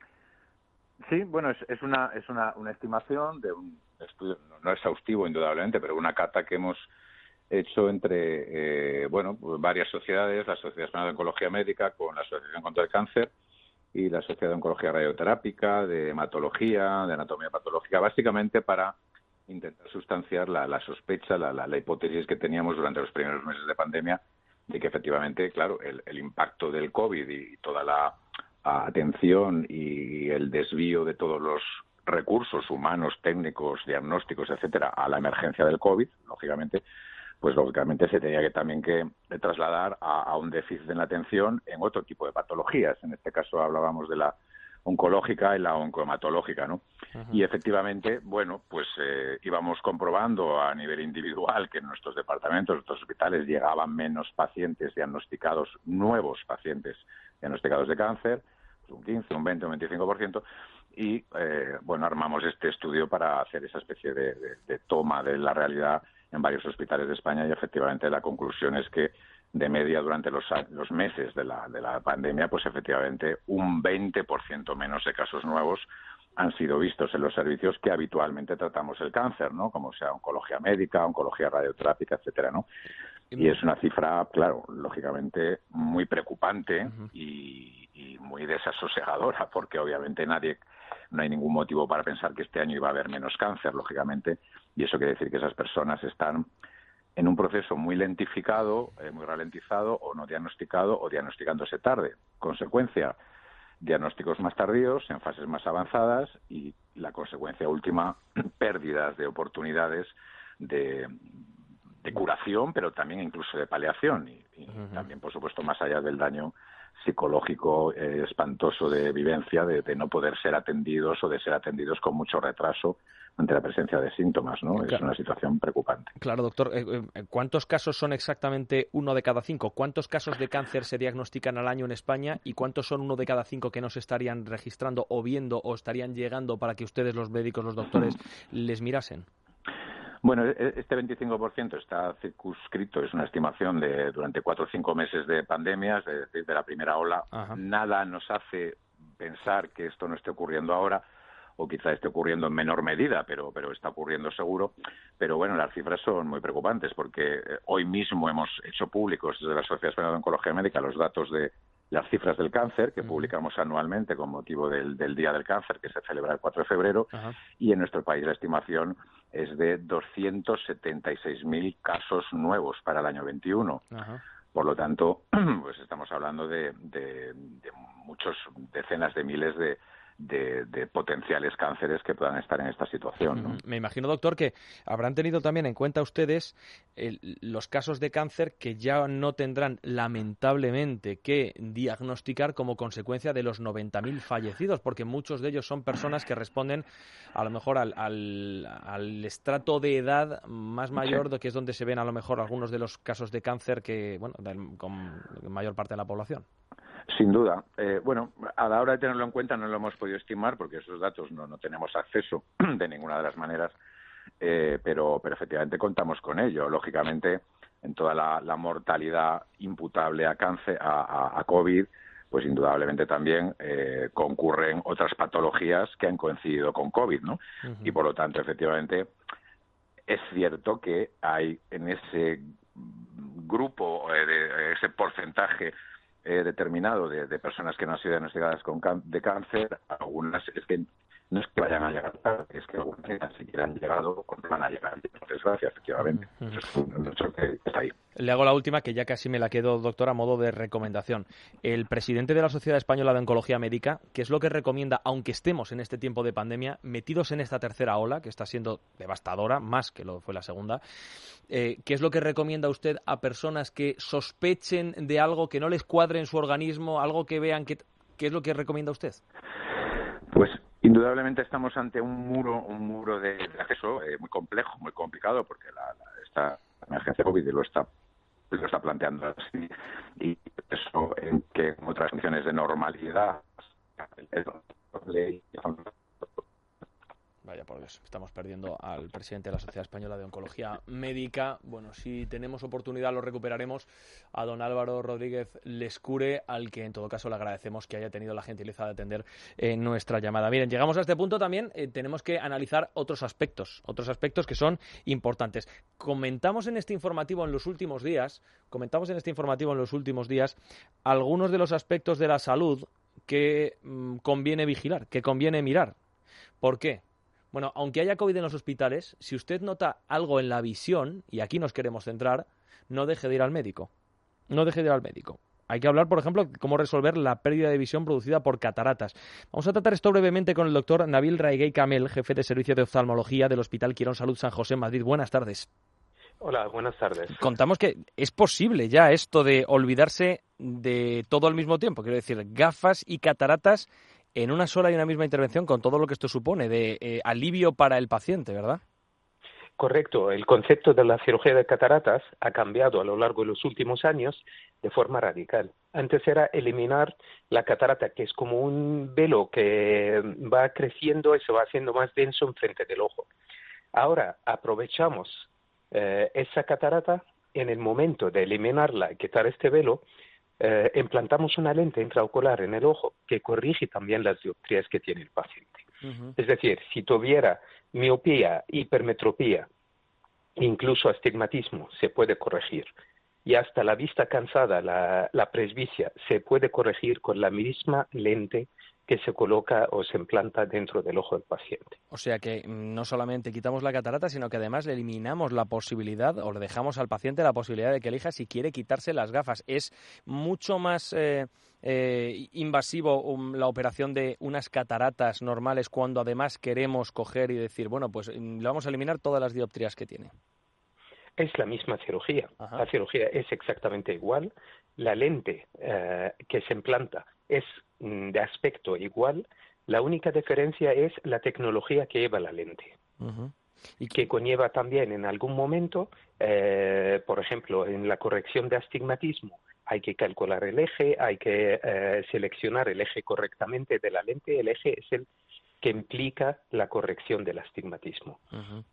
Sí, bueno, es, es una es una, una estimación de un estudio, no, no exhaustivo indudablemente, pero una cata que hemos hecho entre, eh, bueno, varias sociedades, la Sociedad Española de Oncología Médica con la Asociación contra el Cáncer y la Sociedad de Oncología Radioterápica, de Hematología, de Anatomía Patológica, básicamente para intentar sustanciar la, la sospecha, la, la, la hipótesis que teníamos durante los primeros meses de pandemia de que efectivamente, claro, el, el impacto del COVID y toda la atención y el desvío de todos los recursos humanos, técnicos, diagnósticos, etcétera, a la emergencia del COVID, lógicamente, pues lógicamente se tenía que también que trasladar a, a un déficit en la atención en otro tipo de patologías. En este caso hablábamos de la oncológica y la oncohematológica, ¿no? Uh-huh. Y efectivamente, bueno, pues eh, íbamos comprobando a nivel individual que en nuestros departamentos, en nuestros hospitales, llegaban menos pacientes diagnosticados, nuevos pacientes diagnosticados de cáncer, pues un quince, un veinte, un veinticinco por ciento, y, eh, bueno, armamos este estudio para hacer esa especie de, de, de toma de la realidad en varios hospitales de España y efectivamente la conclusión es que de media durante los, los meses de la, de la pandemia, pues efectivamente un veinte por ciento menos de casos nuevos han sido vistos en los servicios que habitualmente tratamos el cáncer, ¿no? Como sea oncología médica, oncología radioterápica, etcétera, ¿no? Y es una cifra, claro, lógicamente muy preocupante uh-huh. y, y muy desasosegadora, porque obviamente nadie, no hay ningún motivo para pensar que este año iba a haber menos cáncer, lógicamente, y eso quiere decir que esas personas están en un proceso muy lentificado, eh, muy ralentizado, o no diagnosticado, o diagnosticándose tarde. Consecuencia, diagnósticos más tardíos, en fases más avanzadas, y la consecuencia última, pérdidas de oportunidades de, de curación, pero también incluso de paliación, y, y uh-huh. también, por supuesto, más allá del daño psicológico eh, espantoso de vivencia de, de no poder ser atendidos o de ser atendidos con mucho retraso ante la presencia de síntomas, ¿no? Claro. Es una situación preocupante. Claro, doctor. Eh, ¿Cuántos casos son exactamente uno de cada cinco? ¿Cuántos casos de cáncer se diagnostican al año en España y cuántos son uno de cada cinco que no se estarían registrando o viendo o estarían llegando para que ustedes, los médicos, los doctores, les mirasen? Bueno, este veinticinco por ciento está circunscrito, es una estimación de durante cuatro o cinco meses de pandemia, es decir, de la primera ola. Ajá. Nada nos hace pensar que esto no esté ocurriendo ahora, o quizá esté ocurriendo en menor medida, pero, pero está ocurriendo seguro. Pero bueno, las cifras son muy preocupantes porque hoy mismo hemos hecho públicos desde la Sociedad Española de Oncología Médica los datos de las cifras del cáncer que publicamos anualmente con motivo del, del Día del Cáncer, que se celebra el cuatro de febrero, Ajá. y en nuestro país la estimación es de doscientos setenta y seis mil casos nuevos para el año veintiuno. Ajá. Por lo tanto, pues estamos hablando de, de, de muchos decenas de miles de De, de potenciales cánceres que puedan estar en esta situación, ¿no? Me imagino, doctor, que habrán tenido también en cuenta ustedes el, los casos de cáncer que ya no tendrán, lamentablemente, que diagnosticar como consecuencia de los noventa mil fallecidos, porque muchos de ellos son personas que responden a lo mejor al, al, al estrato de edad más mayor, sí. que es donde se ven a lo mejor algunos de los casos de cáncer que, bueno, con mayor parte de la población. Sin duda. Eh, bueno, a la hora de tenerlo en cuenta no lo hemos podido estimar porque esos datos no, no tenemos acceso de ninguna de las maneras, eh, pero, pero efectivamente contamos con ello. Lógicamente, en toda la, la mortalidad imputable a cáncer, a, a, a COVID, pues indudablemente también eh, concurren otras patologías que han coincidido con COVID, ¿no? Uh-huh. Y por lo tanto, efectivamente, es cierto que hay en ese grupo, eh, de ese porcentaje Eh, determinado de, de personas que no han sido diagnosticadas con can- de cáncer, algunas es que no es que vayan a llegar tarde, es que algunas ni siquiera han llegado o no van a llegar, por desgracia, efectivamente. Uh-huh. Eso es un hecho que está ahí. Le hago la última, que ya casi me la quedo, doctor, a modo de recomendación. El presidente de la Sociedad Española de Oncología Médica, ¿qué es lo que recomienda, aunque estemos en este tiempo de pandemia, metidos en esta tercera ola, que está siendo devastadora, más que lo fue la segunda, eh, qué es lo que recomienda usted a personas que sospechen de algo que no les cuadre en su organismo, algo que vean, que, qué es lo que recomienda usted? Pues indudablemente estamos ante un muro, un muro de, de acceso eh, muy complejo, muy complicado, porque la, la, esta emergencia COVID lo está lo está planteando así, y eso en que en otras condiciones de normalidad Vaya por Dios, estamos perdiendo al presidente de la Sociedad Española de Oncología Médica. Bueno, si tenemos oportunidad lo recuperaremos, a don Álvaro Rodríguez Lescure, al que en todo caso le agradecemos que haya tenido la gentileza de atender eh, nuestra llamada. Miren, llegamos a este punto también, eh, tenemos que analizar otros aspectos, otros aspectos que son importantes. Comentamos en este informativo en los últimos días, comentamos en este informativo en los últimos días algunos de los aspectos de la salud que mmm, conviene vigilar, que conviene mirar. ¿Por qué? Bueno, aunque haya COVID en los hospitales, si usted nota algo en la visión, y aquí nos queremos centrar, no deje de ir al médico. No deje de ir al médico. Hay que hablar, por ejemplo, de cómo resolver la pérdida de visión producida por cataratas. Vamos a tratar esto brevemente con el doctor Nabil Raiguey Camel, jefe de servicio de oftalmología del Hospital Quirón Salud San José en Madrid. Buenas tardes. Hola, buenas tardes. Contamos que es posible ya esto de olvidarse de todo al mismo tiempo. Quiero decir, gafas y cataratas en una sola y una misma intervención, con todo lo que esto supone de eh, alivio para el paciente, ¿verdad? Correcto. El concepto de la cirugía de cataratas ha cambiado a lo largo de los últimos años de forma radical. Antes era eliminar la catarata, que es como un velo que va creciendo y se va haciendo más denso enfrente del ojo. Ahora aprovechamos eh, esa catarata en el momento de eliminarla y quitar este velo. Eh, implantamos una lente intraocular en el ojo que corrige también las dioptrías que tiene el paciente. Uh-huh. Es decir, si tuviera miopía, hipermetropía, incluso astigmatismo, se puede corregir. Y hasta la vista cansada, la, la presbicia, se puede corregir con la misma lente que se coloca o se implanta dentro del ojo del paciente. O sea que no solamente quitamos la catarata, sino que además le eliminamos la posibilidad o le dejamos al paciente la posibilidad de que elija si quiere quitarse las gafas. Es mucho más eh, eh, invasivo um, la operación de unas cataratas normales cuando además queremos coger y decir, bueno, pues le vamos a eliminar todas las dioptrías que tiene. Es la misma cirugía. Ajá. La cirugía es exactamente igual. La lente eh, que se implanta es mm, de aspecto igual. La única diferencia es la tecnología que lleva la lente. Uh-huh. Y que conlleva también en algún momento, eh, por ejemplo, en la corrección de astigmatismo, hay que calcular el eje, hay que eh, seleccionar el eje correctamente de la lente. El eje es el que implica la corrección del astigmatismo. Uh-huh.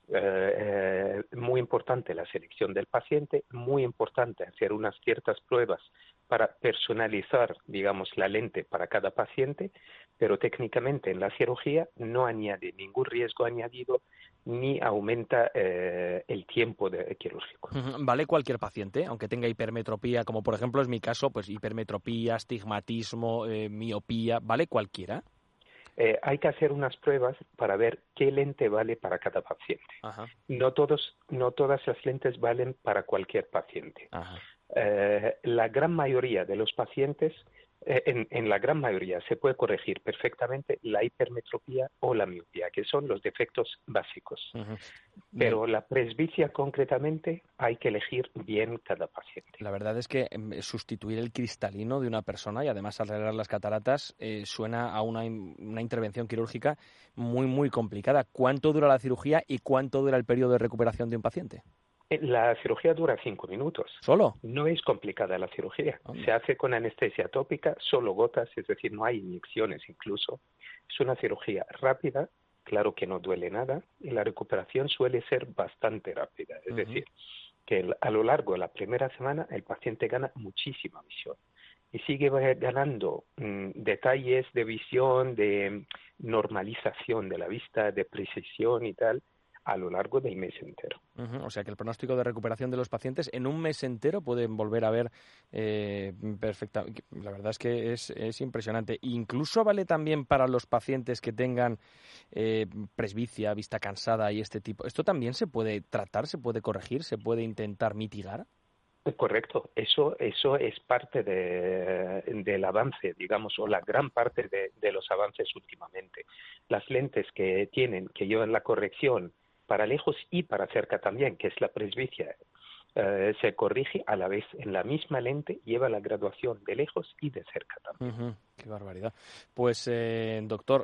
Eh, eh, muy importante la selección del paciente, muy importante hacer unas ciertas pruebas para personalizar, digamos, la lente para cada paciente, pero técnicamente en la cirugía no añade ningún riesgo añadido ni aumenta eh, el tiempo de, quirúrgico. ¿Vale cualquier paciente, aunque tenga hipermetropía, como por ejemplo es mi caso, pues hipermetropía, astigmatismo, eh, miopía, ¿vale cualquiera? Eh, hay que hacer unas pruebas para ver qué lente vale para cada paciente. Ajá. No todos, no todas las lentes valen para cualquier paciente. Ajá. Eh, la gran mayoría de los pacientes, eh, en, en la gran mayoría se puede corregir perfectamente la hipermetropía o la miopía, que son los defectos básicos. Uh-huh. Pero la presbicia concretamente hay que elegir bien cada paciente. La verdad es que eh, sustituir el cristalino de una persona y además arreglar las cataratas eh, suena a una, una intervención quirúrgica muy, muy complicada. ¿Cuánto dura la cirugía y cuánto dura el periodo de recuperación de un paciente? La cirugía dura cinco minutos. ¿Solo? No es complicada la cirugía. Oh. Se hace con anestesia tópica, solo gotas, es decir, no hay inyecciones incluso. Es una cirugía rápida, claro que no duele nada, y la recuperación suele ser bastante rápida. Es uh-huh. decir, que el, a lo largo de la primera semana el paciente gana muchísima visión. Y sigue ganando mmm, detalles de visión, de normalización de la vista, de precisión y tal, a lo largo del mes entero. Uh-huh. O sea que el pronóstico de recuperación de los pacientes en un mes entero pueden volver a ver eh, perfecta. La verdad es que es, es impresionante. Incluso vale también para los pacientes que tengan eh, presbicia, vista cansada y este tipo. ¿Esto también se puede tratar, se puede corregir, se puede intentar mitigar? Correcto, eso eso es parte de, del avance, digamos, o la gran parte de, de los avances últimamente. Las lentes que tienen, que llevan la corrección para lejos y para cerca también, que es la presbicia, eh, se corrige a la vez en la misma lente, lleva la graduación de lejos y de cerca también. Uh-huh. Qué barbaridad. Pues, eh, doctor,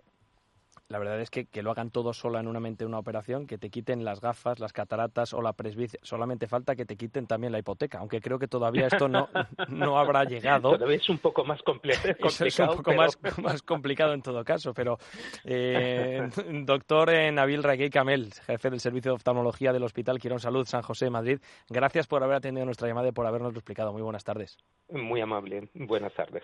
la verdad es que que lo hagan todo sola en una mente una operación, que te quiten las gafas, las cataratas o la presbicia, solamente falta que te quiten también la hipoteca, aunque creo que todavía esto no, no habrá llegado. Todavía es un poco más complejo, Eso es un poco pero... más, más complicado en todo caso, pero eh, doctor Nabil Reguei Camel, jefe del Servicio de Oftalmología del Hospital Quirón Salud San José de Madrid, gracias por haber atendido nuestra llamada y por habernos explicado. Muy buenas tardes. Muy amable, buenas tardes.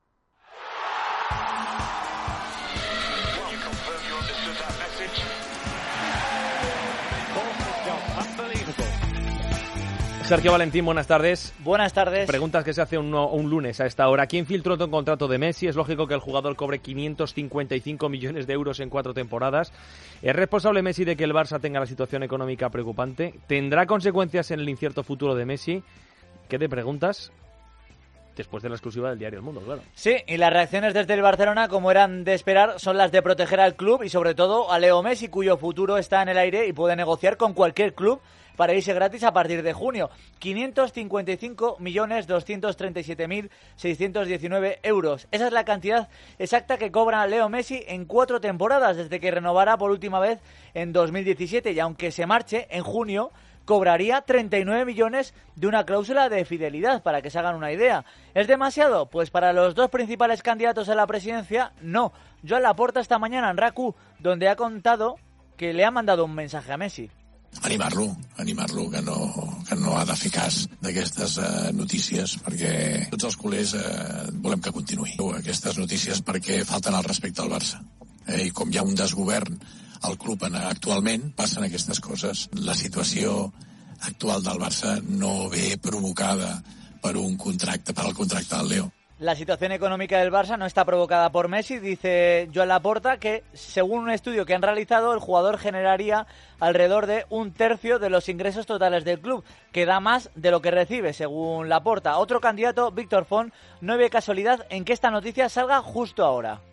Sergio Valentín, buenas tardes. Buenas tardes. Preguntas que se hace un, un lunes a esta hora. ¿Quién filtró un contrato de Messi? Es lógico que el jugador cobre quinientos cincuenta y cinco millones de euros en cuatro temporadas. ¿Es responsable Messi de que el Barça tenga la situación económica preocupante? ¿Tendrá consecuencias en el incierto futuro de Messi? ¿Qué te preguntas? Después de la exclusiva del diario El Mundo, claro. Sí, y las reacciones desde el Barcelona, como eran de esperar, son las de proteger al club y sobre todo a Leo Messi, cuyo futuro está en el aire y puede negociar con cualquier club para irse gratis a partir de junio. quinientos cincuenta y cinco millones doscientos treinta y siete mil seiscientos diecinueve euros. Esa es la cantidad exacta que cobra Leo Messi en cuatro temporadas, desde que renovará por última vez en dos mil diecisiete. Y aunque se marche en junio, cobraría treinta y nueve millones de una cláusula de fidelidad, para que se hagan una idea. ¿Es demasiado? Pues para los dos principales candidatos a la presidencia, no. Joan Laporta esta mañana en RAC u, donde ha contado que le ha mandado un mensaje a Messi. Animar-lo, animar-lo que no, que no ha de fer cas d'aquestes uh, notícies, perquè tots els culers uh, volem que continuï. Aquestes notícies perquè falten al respecte al Barça. Eh, I com hi ha un desgovern al club actualment, passen aquestes coses. La situació actual del Barça no ve provocada per un contracte, per al contracte del Leo. La situación económica del Barça no está provocada por Messi, dice Joan Laporta, que según un estudio que han realizado, el jugador generaría alrededor de un tercio de los ingresos totales del club, que da más de lo que recibe, según Laporta. Otro candidato, Víctor Font, no ve casualidad en que esta noticia salga justo ahora.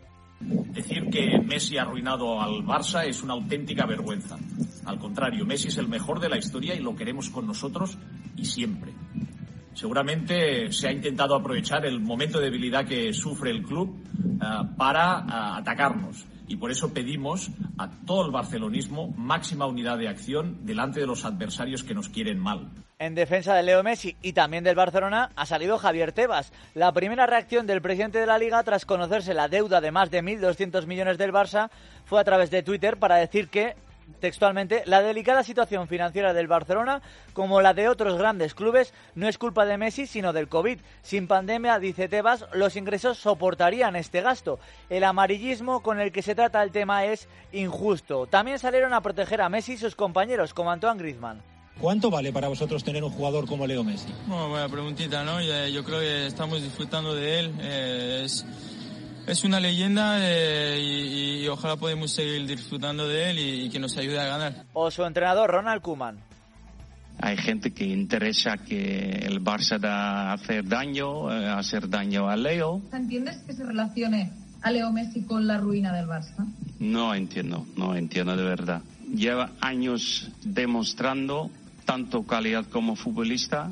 Decir que Messi ha arruinado al Barça es una auténtica vergüenza. Al contrario, Messi es el mejor de la historia y lo queremos con nosotros y siempre. Seguramente se ha intentado aprovechar el momento de debilidad que sufre el club uh, para uh, atacarnos. Y por eso pedimos a todo el barcelonismo máxima unidad de acción delante de los adversarios que nos quieren mal. En defensa de Leo Messi y también del Barcelona ha salido Javier Tebas. La primera reacción del presidente de la Liga tras conocerse la deuda de más de mil doscientos millones del Barça fue a través de Twitter para decir que, textualmente, la delicada situación financiera del Barcelona, como la de otros grandes clubes, no es culpa de Messi, sino del COVID. Sin pandemia, dice Tebas, los ingresos soportarían este gasto. El amarillismo con el que se trata el tema es injusto. También salieron a proteger a Messi y sus compañeros, como Antoine Griezmann. ¿Cuánto vale para vosotros tener un jugador como Leo Messi? Bueno, buena preguntita, ¿no? Yo, yo creo que estamos disfrutando de él. Eh, es... Es una leyenda eh, y, y ojalá podamos seguir disfrutando de él y, y que nos ayude a ganar. O su entrenador, Ronald Koeman. Hay gente que interesa que el Barça da hacer daño, eh, hacer daño a Leo. ¿Entiendes que se relacione a Leo Messi con la ruina del Barça? No entiendo, no entiendo de verdad. Lleva años demostrando tanto calidad como futbolista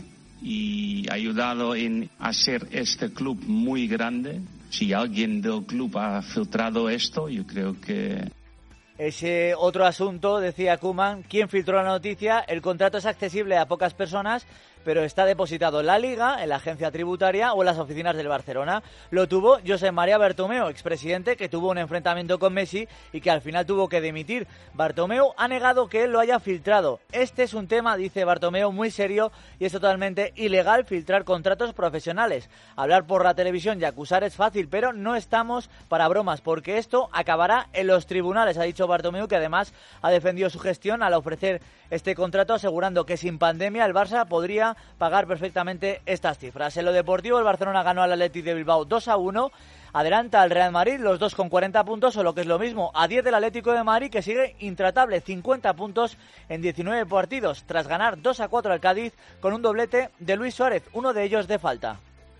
y ha ayudado en hacer este club muy grande. Si alguien del club ha filtrado esto, yo creo que... Ese otro asunto, decía Koeman, ¿quién filtró la noticia? El contrato es accesible a pocas personas, pero está depositado en la Liga, en la agencia tributaria o en las oficinas del Barcelona. Lo tuvo Josep María Bartomeu, expresidente, que tuvo un enfrentamiento con Messi y que al final tuvo que dimitir. Bartomeu ha negado que él lo haya filtrado. Este es un tema, dice Bartomeu, muy serio y es totalmente ilegal filtrar contratos profesionales. Hablar por la televisión y acusar es fácil, pero no estamos para bromas, porque esto acabará en los tribunales, ha dicho Bartomeu, que además ha defendido su gestión al ofrecer este contrato, asegurando que sin pandemia el Barça podría pagar perfectamente estas cifras. En lo deportivo, el Barcelona ganó al Athletic de Bilbao dos a uno, adelanta al Real Madrid, los dos con cuarenta puntos, o lo que es lo mismo, a diez del Atlético de Madrid, que sigue intratable, cincuenta puntos en diecinueve partidos, tras ganar dos a cuatro al Cádiz con un doblete de Luis Suárez, uno de ellos de falta.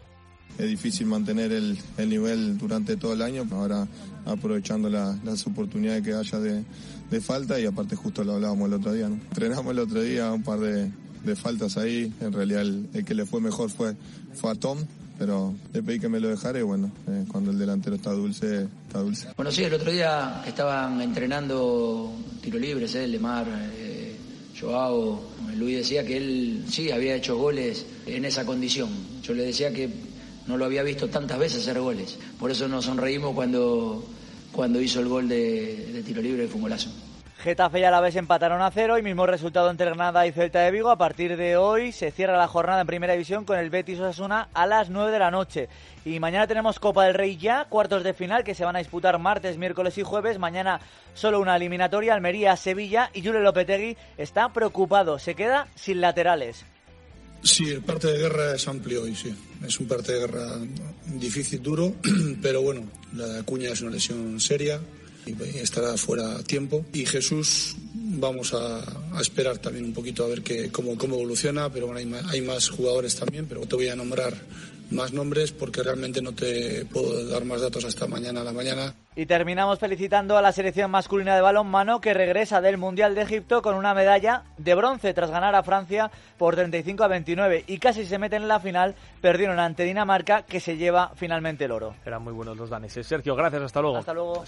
Es difícil mantener el, el nivel durante todo el año, ahora aprovechando la, las oportunidades que haya de, de falta, y aparte justo lo hablábamos el otro día, ¿no? Entrenamos el otro día un par de, de faltas ahí, en realidad el, el que le fue mejor fue, fue a Tom, pero le pedí que me lo dejara y bueno, eh, cuando el delantero está dulce, está dulce. Bueno, sí, el otro día estaban entrenando tiro libres, eh, Lemar, eh, Joao, Luis decía que él sí había hecho goles en esa condición. Yo le decía que no lo había visto tantas veces hacer goles. Por eso nos sonreímos cuando, cuando hizo el gol de, de tiro libre, fue un golazo. Getafe y Alavés empataron a cero y mismo resultado entre Granada y Celta de Vigo. A partir de hoy se cierra la jornada en Primera División con el Betis Osasuna a las nueve de la noche. Y mañana tenemos Copa del Rey ya, cuartos de final que se van a disputar martes, miércoles y jueves. Mañana solo una eliminatoria, Almería-Sevilla, y Jure Lopetegui está preocupado, se queda sin laterales. Sí, el parte de guerra es amplio hoy, sí. Es un parte de guerra difícil, duro, pero bueno, la de Acuña es una lesión seria y estará fuera a tiempo. Y Jesús, vamos a, a esperar también un poquito a ver que, cómo, cómo evoluciona, pero bueno, hay más, hay más jugadores también, pero te voy a nombrar más nombres porque realmente no te puedo dar más datos hasta mañana a la mañana. Y terminamos felicitando a la selección masculina de balonmano que regresa del Mundial de Egipto con una medalla de bronce tras ganar a Francia por treinta y cinco a veintinueve y casi se meten en la final, perdieron ante Dinamarca que se lleva finalmente el oro. Eran muy buenos los daneses. Sergio, gracias, hasta luego. Hasta luego.